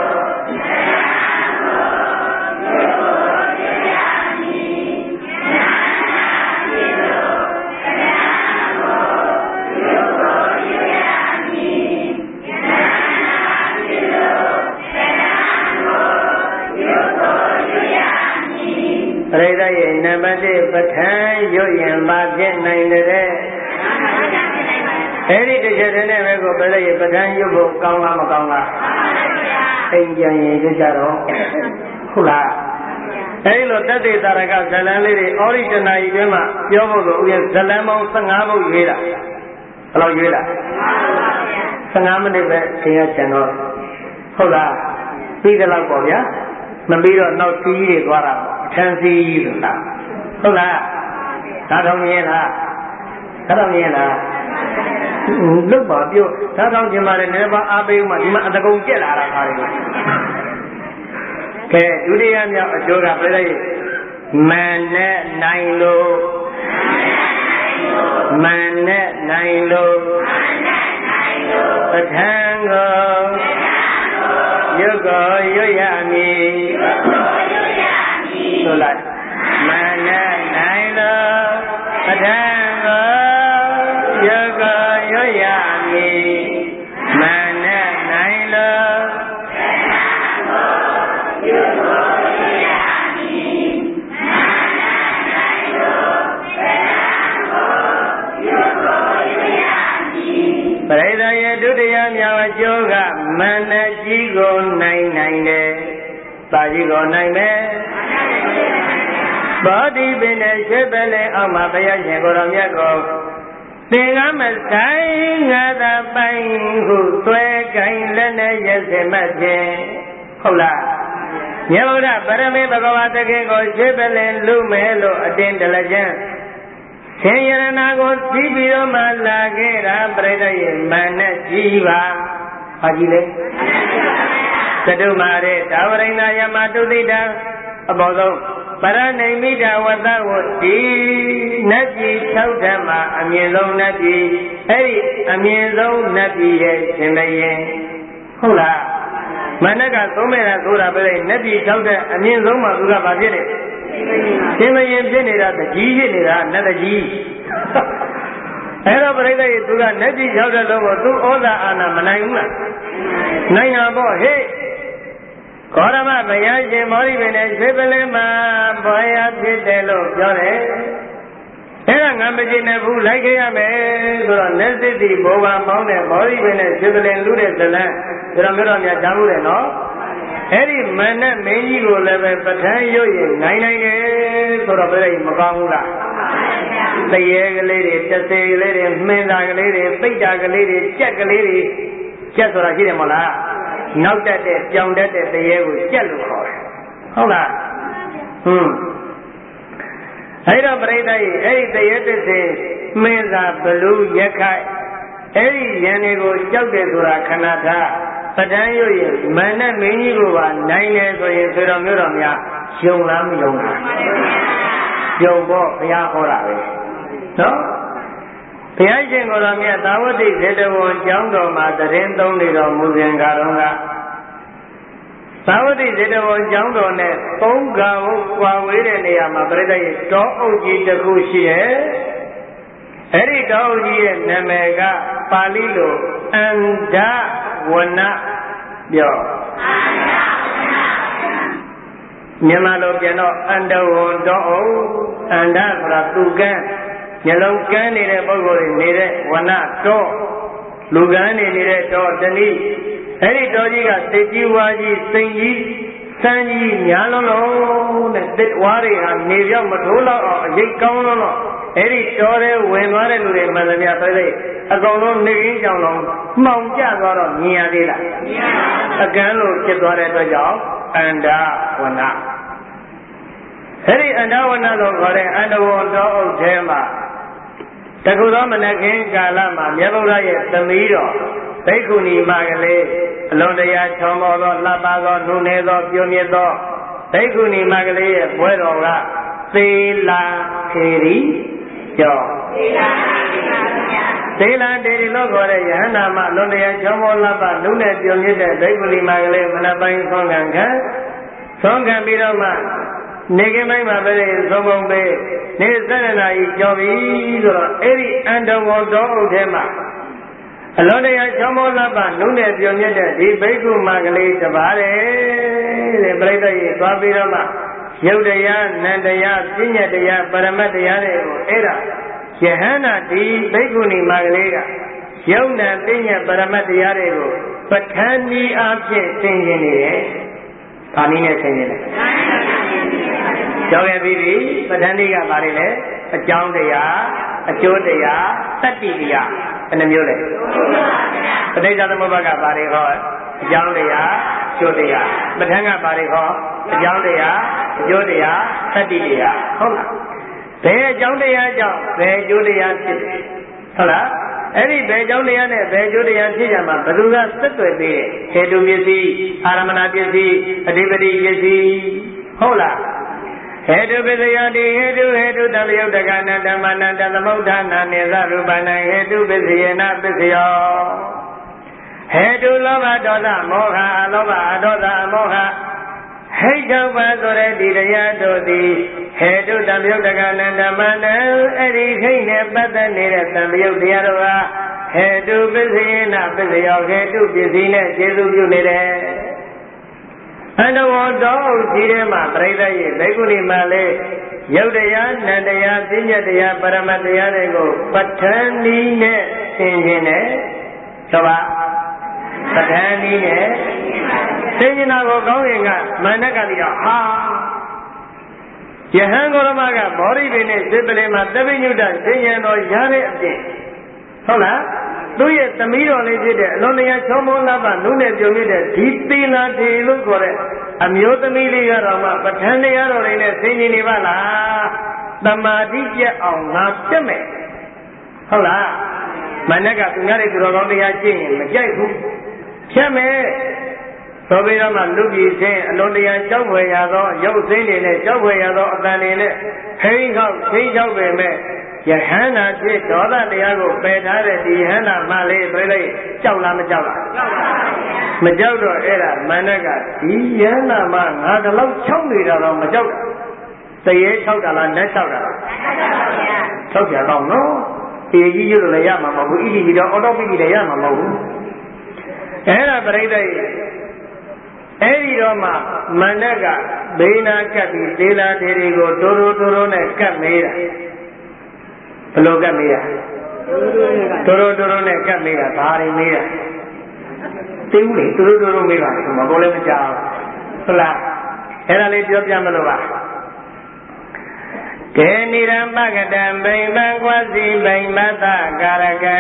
ပရိသတ်ရဲ့နံပါတ်1ပဋ္ဌာန်းရွတ်ရင်ပါဖြစ်နိုင်တဲ့အဲ့ဒီတစ်ချက်တည်းနဲ့ပဲကိုပရိသတ်ရဲ့ပဋ္ဌာန်းရွတ်ဖို့ကောင်းလားမကောင်းလားအိမ်ကြံရင်ကြကြတော့ဟုတ်လားအဲ့ဒီလိုတတ္တိတာရကဇလံလေးတွေအောရိတနာကြီးတွင်မှပြောဖို့ဆိုဦးရဲ့ဇလံပေါင်း15ပုဒ်ရွေးတာဘယ်လောက်ရွေးတာ15မိနစ်ပဲသင်ရချင်တော့ဟုတ်လားပြီးတယ်လောက်ပေါ့ဗျာမပြီးတော့နောက်စီးကြီးတွေသွားတာပေါ့ထန်းစီးကြီးလို့လားဟုတ်လားဒါတော့မြင်လားဒါတော့မြင်လားလုတ်ပါပြောဒါတော့ကျင်ပါတယ်နည်းပါအားပေးဦးမှဒီမှာအတကုံကျက်လာတာခါတယ်ကဲဒုတိယမြောက်အကျိုးကပြလိုက်မန်နဲ့နိုင်လို့မန်နဲ့နိုင်လို့ပဋ္ဌာန်းကိုယုတ်ကိုရွရမည်ဆိုလိုက်မန်နဲ့နိုင်လို့ပဋ္ဌာန်းကိုယုတ်ကိုရွရမည်မန်နဲ့နိုင်လို့ပရိသတ်ရဲ့ဒုတိယမြောက်အကျိုးကမန္တကြီးကိုနိုင်တယ်။ပါကြီးကိုနိုင်မယ်။ဘောဓိပင်နဲ့ရှင်းပလဲအောင်မှာဘုရားရှင်ကိုယ်တော်မြတ်ကိုသင်္ကမဆိုင်ငါသာပိုင်ဟုသွဲကိုင်လက်နဲ့ရစေမှဖြင့်ဟုတ်လား။မြတ်ဗုဒ္ဓပရမေဘဂဝါသခင်ကိုရှင်းပလဲလူမဲလို့အတင်းတလကျမ်းရှင်ယရနာကိုသိပြီးတော့မှလာခဲ့တာပြိဿရဲ့မန်နဲ့ကြီးပါ။ဘာကြီးလဲသတုမာရေဒါဝရိန္ဒယမတုသိတံအပေါ်ဆုံးပရဏိမိတဝတ္တဝတိနတ်ပြည်6ဓမ္မအမြင့်ဆုံးနတ်ပြည်အဲ့ဒီအမြင့်ဆုံးနတ်ပြည်ရဲ့ရှင်ဘုရင်ဟုတ်လားမနက်ကသုံးမဲ့တာဆိုတာပဲနတ်ပြည်6ဓာတ်အမြင့်ဆုံးမှာသူကဘာဖြစ်နေရှင်ဘုရင်ဖြစ်နေတာတကြီးဖြစ်နေတာနတ်တကြီးအဲ့တော့ပြိဿရေသူကနတ်ပြည်6ဓာတ်လုံးကိုသူဩဇာအာဏာမနိုင်ဘူးလားနိုင်တာပေါ့ဟေ့ကောရမဘုရားရှင်မောရိပင်နဲ့ရွှေပလင်မှာဘောရဖြစ်တယ်လို့ပြောတယ်အဲ့ဒါငါမကြည့်နဲ့ဘူးလိုက်ခဲ့ရမယ်ဆိုတော့လက်စစ်တီဘောဘာပေါင်းတဲ့မောရိပင်နဲ့ရွှေပလင်လူတဲ့ဇလန်းဒါတော့မျိုးတော်များကြားမှုတယ်နော်အဲ့ဒီမန်နဲ့မင်းကြီးကိုလည်းပဲပဋ္ဌာန်းရွတ်ရင်နိုင်တယ်ဆိုတော့ပြိဿမကောင်းဘူးလားတရေကလေးတွေတစေကလေးတွေမှင်းတာကလေးတွေပိတ်တာကလေးတွေကြက်ကလေးတွေကြက်ဆိုတာရှိတယ်မဟုတ်လားနောက်တက်တဲ့ပြောင်းတတ်တဲ့တရေကိုကြက်လို့ခေါ်တယ်ဟုတ်လားအဲ့တော့ပြိဿကြီးအဲ့ဒီတရေတစ်စေမင်းသာဘလူရက်ခိုက်အဲ့ဒီရန်တွေကိုကြောက်တယ်ဆိုတာခဏထားပဋ္ဌာန်းရွတ်ရင်မန်နဲ့မင်းကြီးကိုပါနိုင်တယ်ဆိုရင်ဆိုတော်မျိုးတော်များယုံလားမယုံလားယုံဖို့ဘုရားဟောတာပဲနော်ဘုရားရှင်ကိုယ်တော်မြတ်သာဝတိဇေတဝန်ကျောင်းတော်မှာတရင်သုံးနေတော်မူစဉ်ကာလကသာဝတိဇေတဝန်ကျောင်းတော်နဲ့သုံးခါဟုတ်ကွာဝေးတဲ့နေရာမှာပြိဿရေတောအုပ်ကြီးတစ်ခုရှိရဲ့အဲ့ဒီတောအုပ်ကြီးရဲ့နာမည်ကပါဠိလိုအန္ဒဝနပြောမြန်မာလိုပြန်တော့အန္တဝံတောအုပ်အန္ဒဆိုတာသူကန်းညလုံးကန်းနေတဲ့ပုဂ္ဂိုလ်တွေနေတဲ့ဝနတောလူကန်းနေတဲ့တောတနည်းအဲ့ဒီတောကြီးကသိကြီးဝါကြီးစိန်ကြီးစမ်းကြီးညာလုံးလုံးတဲ့တစ်ဝါတွေဟာနေပြောက်မထိုးတော့အောင်အရိပ်ကောင်းလုံးအဲ့ဒီတောထဲဝင်သွားတဲ့လူတွေမှန်သမျှပြည့်အကုန်လုံးနေရင်းကြောင်လုံးမှောင်ကျသွားတော့မြင်ရသေးလားမြင်ပါဘူးအကန်းလို့ဖြစ်သွားတဲ့အတွက်ကြောင့်အန္တဝနအဲ့ဒီအန္တဝနလို့ခေါ်တဲ့အန္တဝံတောအုပ်ထဲမှာတခုသောမနက်ခင်းကာလမှာမြတ်ဗုဒ္ဓရဲ့သမီးတော်ဘိက္ခုနီမကလေးအလွန်တရာချောမောသောလှပသောနှုတ်နေသောပြိုမြစ်သောဘိက္ခုနီမကလေးရဲ့ဘွဲတော်ကသေလာခေရီကျော်သေလာတေရီလို့ခေါ်တဲ့ယဟန္တာမအလွန်တရာချောမောလှပနှုတ်နဲ့ပြိုမြစ်တဲ့ဘိက္ခုနီမကလေးမနက်ပိုင်းဆုံးခံပြီးတော့မှနေကင်းပိုင်းမှာပဲသုံးပုံပဲနေ7 နာရီကျော်ပြီဆိုတော့အဲ့ဒီအန္တဝံတော်အုပ်ထဲမှာအလွန်တရာချောမောလှပနှုတ်နဲ့ပြိုမြစ်တဲ့ဒီဘိက္ခုမကလေးတပါးတဲ့ပြိဿရေသွားပြီးတော့မှယုတ်တရားနန္တရားပညာတရားပရမတ်တရားတွေကိုအဲ့ဒါယဟန္တာဒီဘိက္ခုနီမကလေးကယုတ်နံပညာပရမတ်တရားတွေကိုပဋ္ဌာန်းဤအဖြစ်သင်ခြင်းနေတယ်။ဒါနည်းနဲ့သင်ခြင်းတယ်။ကြောက်ရပြီးပြီပဋ္ဌာန်းဤကပါလေလေအကြောင်းတရားအကျိုးတရားတတ္တိတရားဘယ်နှမျိုးလဲပဋိစ္စသမုပ္ပါဒ်ကပါလေဟောအကြောင်းတရားအကျိုးတရားပဋ္ဌာန်းကပါလေဟောအကြောင်းတရားအကျိုးတရားတတ္တိတရားဟုတ်လားဘယ်အကြောင်းတရားကြောင့်ဘယ်အကျိုးတရားဖြစ်တယ်ဟုတ်လားအဲ့ဒီဘယ်အကြောင်းတရားနဲ့ဘယ်အကျိုးတရားဖြစ်ကြမှာဘယ်သူကသက်သွယ်ပေးတယ်ဟေတုပစ္စည်းအာရမဏပစ္စည်းအဓိပတိပစ္စည်းဟုတ်လားဟေတုပစ္စယတိဟေတုတံယုတ်တကနာဓမ္မနာသမုဋ္ဌာနာနေသရူပနာဟေတုပစ္စယေနပစ္စယောဟေတုလောဘဒေါသမောဟအလောဘအဒေါသအမောဟဟိတ်၆ပါးဆိုတဲ့ဒီတရားတို့သည်ဟေတုတံယုတ်တကနာဓမ္မနာအဲ့ဒီခိတ်နဲ့ပတ်သက်နေတဲ့သံယုတ်တရားတို့ဟာဟေတုပစ္စယေနပစ္စယောဟေတုပစ္စည်းနဲ့ကျေစုပြုနေတယ်အန္တဝံတော်အုပ်ကြီးထဲမှာပြိဿရေဘိက္ခုနီမလေးယုတ်တရားနန္တရားပညာတရားပရမတ်တရားတွေကိုပဋ္ဌာန်းနည်းနဲ့သင်ခြင်းနဲ့ဆိုပါပဋ္ဌာန်းနည်းနဲ့သင်ခြင်းတော်ကိုကောင်းရင်ကမန္တကတိတော့ဟာယဟန်ဂေါရမကဘောရိပင်နဲ့စေပလင်မှာတပိညုတသင်ညာတော်ရတဲ့အပြင်ဟုတ်လားသူ့ရဲ့သမီးတော်လေးဖြစ်တဲ့အလွန်တရာချောမောလှပနုနဲ့ပြုံးမြင့်တဲ့ဒီသီလာထေလို့ခေါ်တဲ့အမျိုးသမီးလေးကတော့မှပဋ္ဌာန်းတရားတော်တွေနဲ့သိနေနေပါလားတမာတိပြတ်အောင်ငါပြတ်မယ်ဟုတ်လားမနက်ကသူများတွေသူတော်ကောင်းတရားကျင့်ရင်မကြိုက်ဘူးဖြတ်မယ်သောဘိရမလူပြည်ချင်းအလွန်တရာကြောက်ဖွယ်ရသောရုပ်စင်းတွေနဲ့ကြောက်ဖွယ်ရသောအတန်တွေနဲ့ဟိန်းခေါက်ချင်းချောက်ပေမဲ့ယဟန္တာဖြစ်ဒေါသတရားကိုပယ်ထားတဲ့ဒီယဟန္တာမှလေးပြိလိုက်ကြောက်လားမကြောက်လားကြောက်ပါဘူးမကြောက်တော့အဲ့ဒါမန္တကဒီယဟန္တာမှငါတလောက်ချောက်နေတာတော့မကြောက်တရေချောက်တာလားနဲ့ချောက်တာလားချောက်ကြတော့နော်ဒီကြီးရွတ်လို့လည်းရမှာမဟုတ်ဘူးဣတိကြီးတော့အော်တော့ပိတိလည်းရမှာမဟုတ်ဘူးအဲ့ဒါပြိလိုက်အဲ့ဒီတော့မှမန္တကဘေးနာကပ်ပြီးဒေလာဒေတွေကိုတိုးတိုးနဲ့ကပ်မေးတာဘယ်လိုကပ်မေးတာတိုးတိုးနဲ့ကပ်မေးတာဘာတွေမေးတာသိဘူးလေတိုးတိုးမေးပါဆိုမပေါ်လည်းမကြောက်ဟုတ်လားအဲ့ဒါလေးပြောပြမလို့ပါကေနိရမကတံဗိမံကွာစီဗိမတကာရကံ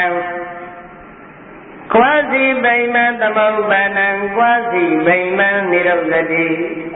ကွာစီဗိမံသမုပ္ပန္နံကွာစီဗိမံနိရုဇတိ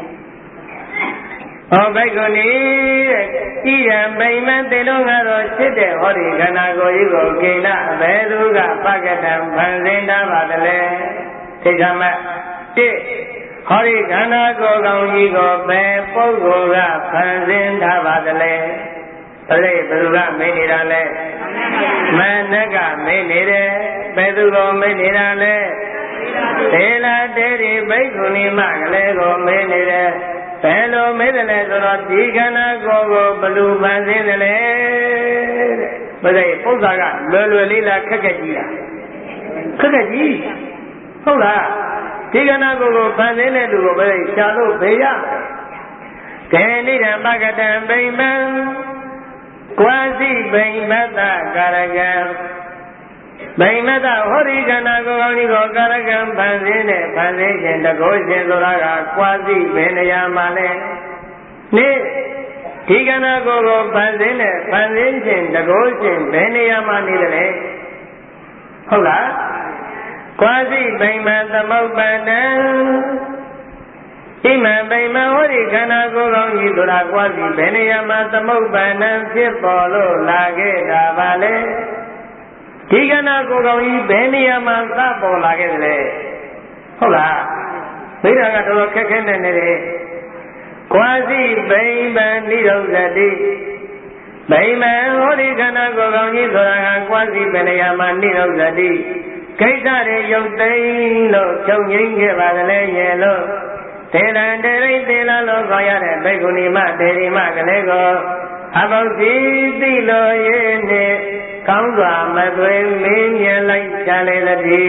ဟောဘိက္ခုနီတဲ့ဣရံဗိမံတေလုံးကတော့ဖြစ်တဲ့ဟောဒီခန္ဓာကိုယ်ကြီးကိုကိဏဘယ်သူကပကတံဖန်ဆင်းထားပါသလဲသိက္ခာမ1ဟောဒီခန္ဓာကိုယ်ကောင်ကြီးကိုဘယ်ပုဂ္ဂိုလ်ကဖန်ဆင်းထားပါသလဲဘယ်သူကမေးနေတာလဲမနကမေးနေတယ်ဘယ်သူကိုမေးနေတာလဲဒေလာတေရိဘိက္ခုနီမကလေးကိုမေးနေတယ်ဘယ်လိုမေးတယ်လဲဆိုတော့ဒီခန္ဓာကိုယ်ကိုဘယ်လိုဖန်ဆင်းတယ်လဲတဲ့ဘယ်လိုပု္ပ္ပာကလွယ်လေးလားခက်ကြီးလားခက်ကြီးဟုတ်လားဒီခန္ဓာကိုယ်ကိုဖန်ဆင်းတဲ့လူကိုပဲရှားလို့ဘေးရကေနိဒံပကတံဗိမံကွာစီဗိမတကာရကံဗိမတဟောဒီခန္ဓာကိုယ်ကောင်းကြီးကိုကာရကံဖန်ဆင်းတဲ့ဖန်ဆင်းခြင်းတကောရှင်ဆိုတာကကွာစီဘယ်နေရာမှာလဲနေ့ဒီခန္ဓာကိုယ်ကိုဖန်ဆင်းတဲ့ဖန်ဆင်းခြင်းတကောရှင်ဘယ်နေရာမှာနေတယ်လဲဟုတ်လားကွာစီဗိမံသမုပ္ပန္နံဣမံဗိမံဟောဒီခန္ဓာကိုယ်ကောင်းကြီးဆိုတာကွာစီဘယ်နေရာမှာသမုပ္ပန္နံဖြစ်ပေါ်လို့လာခဲ့တာပါလဲဒီခန္ဓာကိုယ်ကောင်းကြီးဘယ်နေရာမှာစပေါ်လာခဲ့သလဲဟုတ်လားဘိဓါကတော်တော်ခက်ခဲနေတယ်ကွာစီဗိမံနိရောဇတိဗိမံဟောဒီခန္ဓာကိုယ်ကောင်းကြီးဆိုတာကကွာစီဘယ်နေရာမှာနိရောဇတိကိစ္စတွေရုပ်သိမ်းလို့ချုပ်ငြိမ်းခဲ့ပါသလဲရဲ့လို့ဒေလံတေရိသေလလို့ခေါ်ရတဲ့ဘိက္ခုနီမတေရီမကလေးကိုအဘုစီသိလို့ရဲ့နဲ့ကောင်းစွာမသွေမင်းမြင်လိုက်ချလေလတိ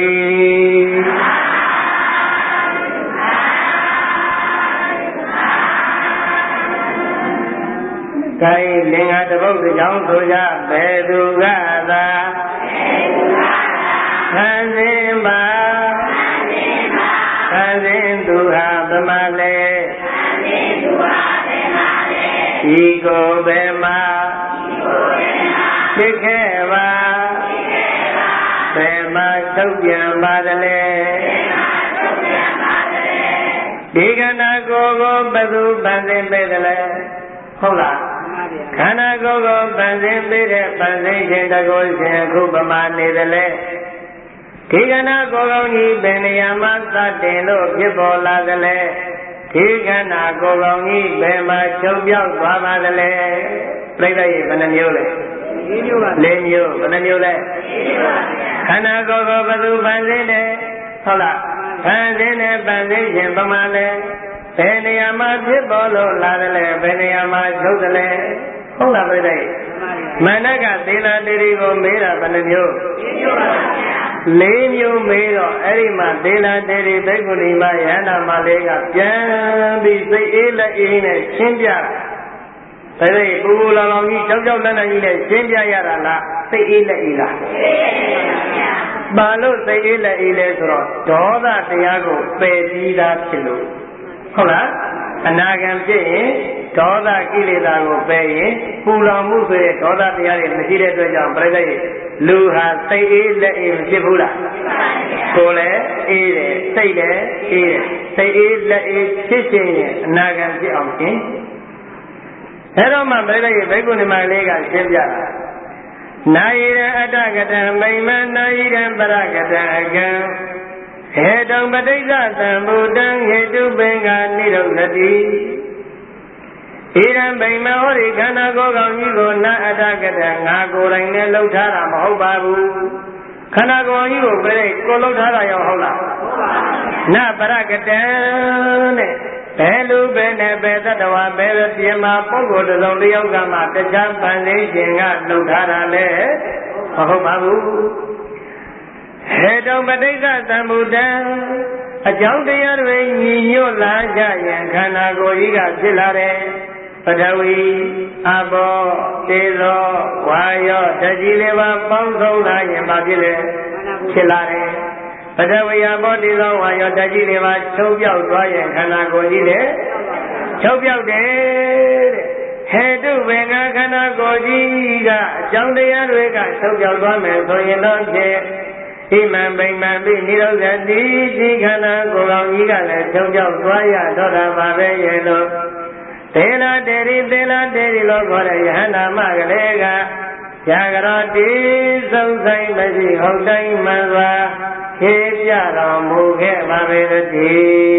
ကိုင်းလင်္ကာတပုတ်ကြောင့်ဆိုကြဘယ်သူကသာဖန်ဆင်းပါဖန်ဆင်းသူဟာဗမာလေဒီကိုဘယ်မှာဖြစ်ခဲ့ပါဘယ်မှာထုတ်ပြန်ပါသလဲဒီခန္ဓာကိုယ်ကိုဘယ်သူဖန်ဆင်းပေးသလဲဟုတ်လားခန္ဓာကိုယ်ကိုဖန်ဆင်းပေးတဲ့ဖန်ဆင်းခြင်းတကောရှင်အခုဗမာနေသလဲဒီခန္ဓာကိုယ်ကောင်းကြီးဘယ်နေရာမှာသတ်တင်လို့ဖြစ်ပေါ်လာသလဲဒီခန္ဓာကိုယ်ကောင်းကြီးဘယ်မှာချုပ်ပြောက်သွားပါသလဲပြိဿရဲ့ဘယ်နှမျိုးလဲ၄မျိုးပါ၄မျိုးဘယ်နှမျိုးလဲခန္ဓာကိုယ်ကိုဘယ်သူဖန်ဆင်းတယ်ဟုတ်လားဖန်ဆင်းတဲ့ဖန်ဆင်းခြင်းပမာလဲဘယ်နေရာမှာဖြစ်ပေါ်လို့လာသလဲဘယ်နေရာမှာချုပ်သလဲဟုတ်လားပြိဿရဲ့မန္တကသေလာတေရီကိုမေးတာဘယ်နှမျိုး၄မျိုးပါ၄မျိုးမေးတော့အဲ့ဒီမှာဒေလာတေရီဘိက္ခုနီမယန္တာမလေးကပြန်ပြီးစိတ်အေးလက်အေးနဲ့ရှင်းပြတာဒါပေမဲ့ပူပူလောင်လောင်ကြီးကြောက်ကြောက်လန့်လန့်ကြီးနဲ့ရှင်းပြရတာလားစိတ်အေးလက်အေးလားဘာလို့စိတ်အေးလက်အေးလဲဆိုတော့ဒေါသတရားကိုပယ်ပြီးသားဖြစ်လို့ဟုတ်လားအနာဂံဖြစ်ရင်ဒေါသကိလေသာကိုပယ်ရင်ပူလောင်မှုဆိုတဲ့ဒေါသတရားတွေမရှိတဲ့အတွက်ကြောင့်ပြိဿရဲ့လူဟာစိတ်အေးလက်အေးဖြစ်ဘူးလားကိုယ်လည်းအေးတယ်စိတ်လည်းအေးတယ်စိတ်အေးလက်အေးဖြစ်ခြင်းရဲ့အနာဂံဖြစ်အောင်ရှင်းအဲ့တော့မှပြိဿရဲ့ဘိက္ခုနီမလေးကရှင်းပြတာနာယိရအတ္တကတံမိမ္မနာယိရံပရကတံအကံဟ Hedam Badisa Sambudan Hedu Benga Nido Nadi Iran Baima Ori Kana Goga Nigo Na Adagada Nago Rane Lotara Mahobabu Kana Go Nigo Bere Kolotara Yohola Na Baragatan Belu Bene Bedadawa Bele Piema Pongo de Lodiogama the Japan Jinga Lotara Le Mahobabu Hedam Badisa Sambudan A Jaudiarwe Yola Jayan Kana Goiga Silare Padawi Abo Tilo Wayo Tajileva Pongola Yambagile Silare Padawi Abo Tilo Wayo Tajileva Chobia Dwayan Kana Goile Chobia De Hedu Venga Kana Gojiga Jaudiarwega Chobia Dwame Soyelonje Iman Baiman Bi Nirogati Jikana Gorangiga Chobia Dwaya Dora Babe Yelo Tela Deri Logora Yana Magalega Yagarati Sonsai Maji Hondai Maza Kepyara Muge Babelati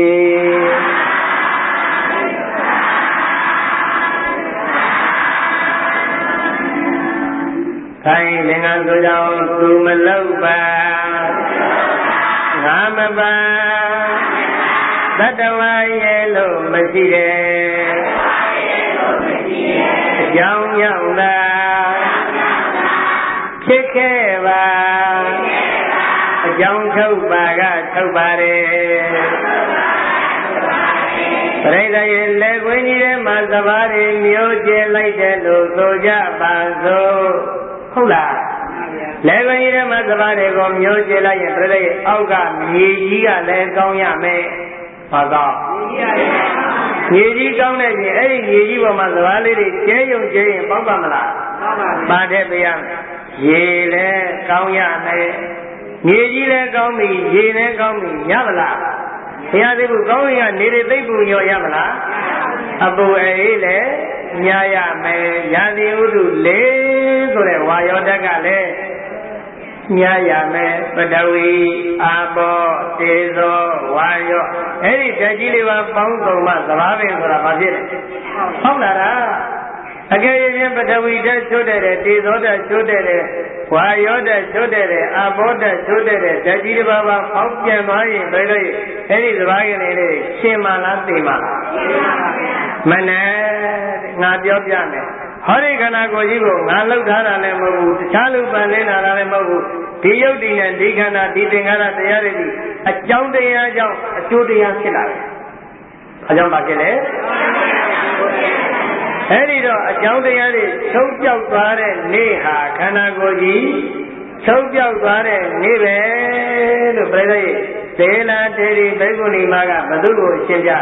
Kai Lingan Sujao Tumalauba Namaba Tatawa Yelo Masire Young La Chikeva Young Tobaga Tobare Reda Legwini Mazavari Myoje Laite Soja Bazo Hula Legwini Mazavari go Myoje Laite Rede Auga Miga Legonya Me Paga Yeji Gone, Yeji Mazali, Jayum Jay, Bambamala, Badebian, Yele, Kauya, Yeji Gomi, Yele Gomi, Yamala. Yadibu Goya, Nidibu Yamala, Abu Ele, Yaya Me, Yadi Udu Le, Wayodagale, Yaya Me, Badawi, Abo, Tezo, Wayo. Any Tajiliva Pongo Mazavavi or Abadil. Honara again, but we just showed it, Tizoda showed it, Wayoda showed it, Aboda showed it, Tajiliva, Hopja Mai, any Zavagan, Shimala Tima Mana Nabiopyame. Horigana Gojigo, Naludana Nemo, Chalu Banana Nemo, Tiyodi and Digana, Digana, Tayari, a Joundia, a Judia Silla. A Jambakele Herido, a Joundia, Sopia Gare, Neha, Kanagoji, Sopia Gare, Neve, Brede, Tela, Terry, Beguni Maga, Madugo, Shia.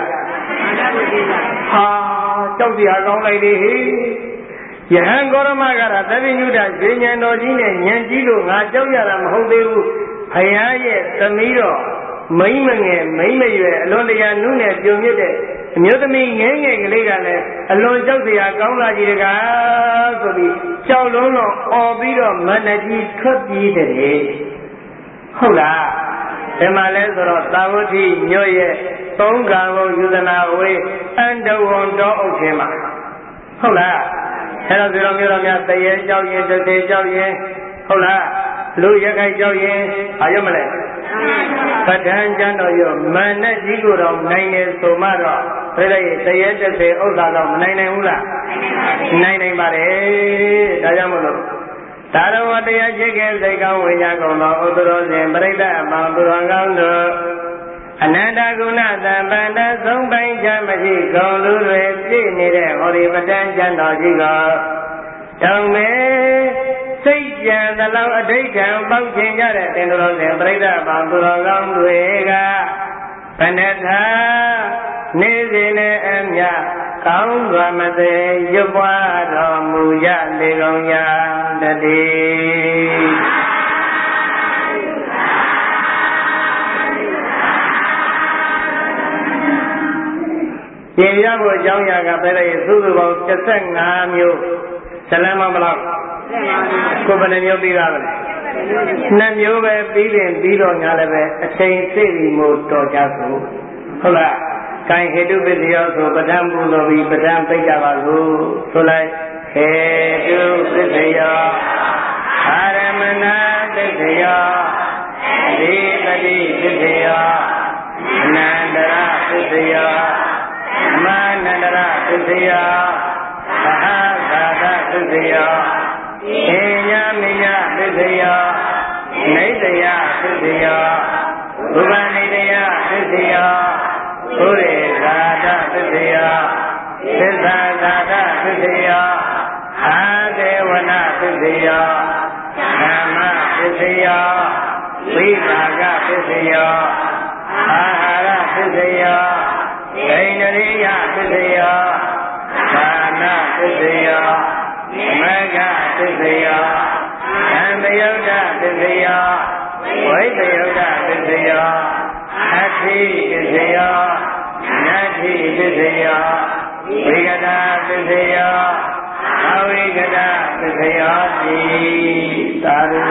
Ah, Jodia, long lady. Yahan Goramagara, Tavinuda, Junior Nojine, Yanjilo, Najoyaram, Hoderu, Hayaye, Samiro, Maimane, Maimay, Alonia Nune, Jumide, Mutami, Yang, Legale, Alon Josia, Ganga Jiga, Chaulono, Obido, Manaji, could be the day. Hola, Emalezro, Tavoti, Noye, Tonga, Yudana, and the one dog of Jema. Hola. Hello, Mira, the Yen, the Day Yen, Hola, Luya Yen, Ayamale. But then Jano, Mana Jiguro, 9 years tomorrow, Relay, the Yen, the Day Ola, 9 Ula, 9 Mare, Dayamulo. Taro, what they are chicken, they go with Yagono, Odoros, and Breda, Mamburangando. Ananda Gunada, Banda, Zumbai Jamaji, Golure, Nide, Horibatan Janojigo. Don't me say, the law a day can bounce in Yara, and Breda, Mamburangam, Luega, Panetta, Nizine, and Ya, Kaum Ramade, Yubuado, Muja, Legonya, the day. Yabo Jaya Bere, Zulu, Chesang, Amu, Salama Blanc, Kuban and Yobi. နှစ်မျိုးပဲပြီးရင်ပြီးတော့ညာလည်းပဲအချိန်စိတ်ပြီးမို့တော်ကြဆိုဟုတ်လားကိုင်ဟေတုပစ္စယောဆိုပဋ္ဌာန်းပူလို့ပြီးပဋ္ဌာန်းသိကြပါစို့ဆိုလိုက်ဟေတုပစ္စယောအာရမဏပစ္စယောဒီပတိပစ္စယောအနန္တရပစ္စယောအမနန္တရပစ္စယောသဟသာသပစ္စယောအညမညပစ္စယောနိတယပစ္စယောဘုဗ္ဗနိတယပစ္စယောဘုရေသာသပစ္စယောသစ္စာသာသပစ္စယောအာဒေဝနာပစ္စယောဓမ္မပစ္စယောဝိပါကပစ္စယောအာဟာရပစ္စယောဒိန္ဒရိယပစ္စယောဘာနာပစ္စယောမဂ္ဂပစ္စယောသံတယုတ်ပစ္စယောဝိတယုတ်ပစ္စယောအဋ္ဌိပစ္စယောနတ္ထိပစ္စယောဝိကတပစ္စယောအဝိကတပစ္စယောတိသာဓု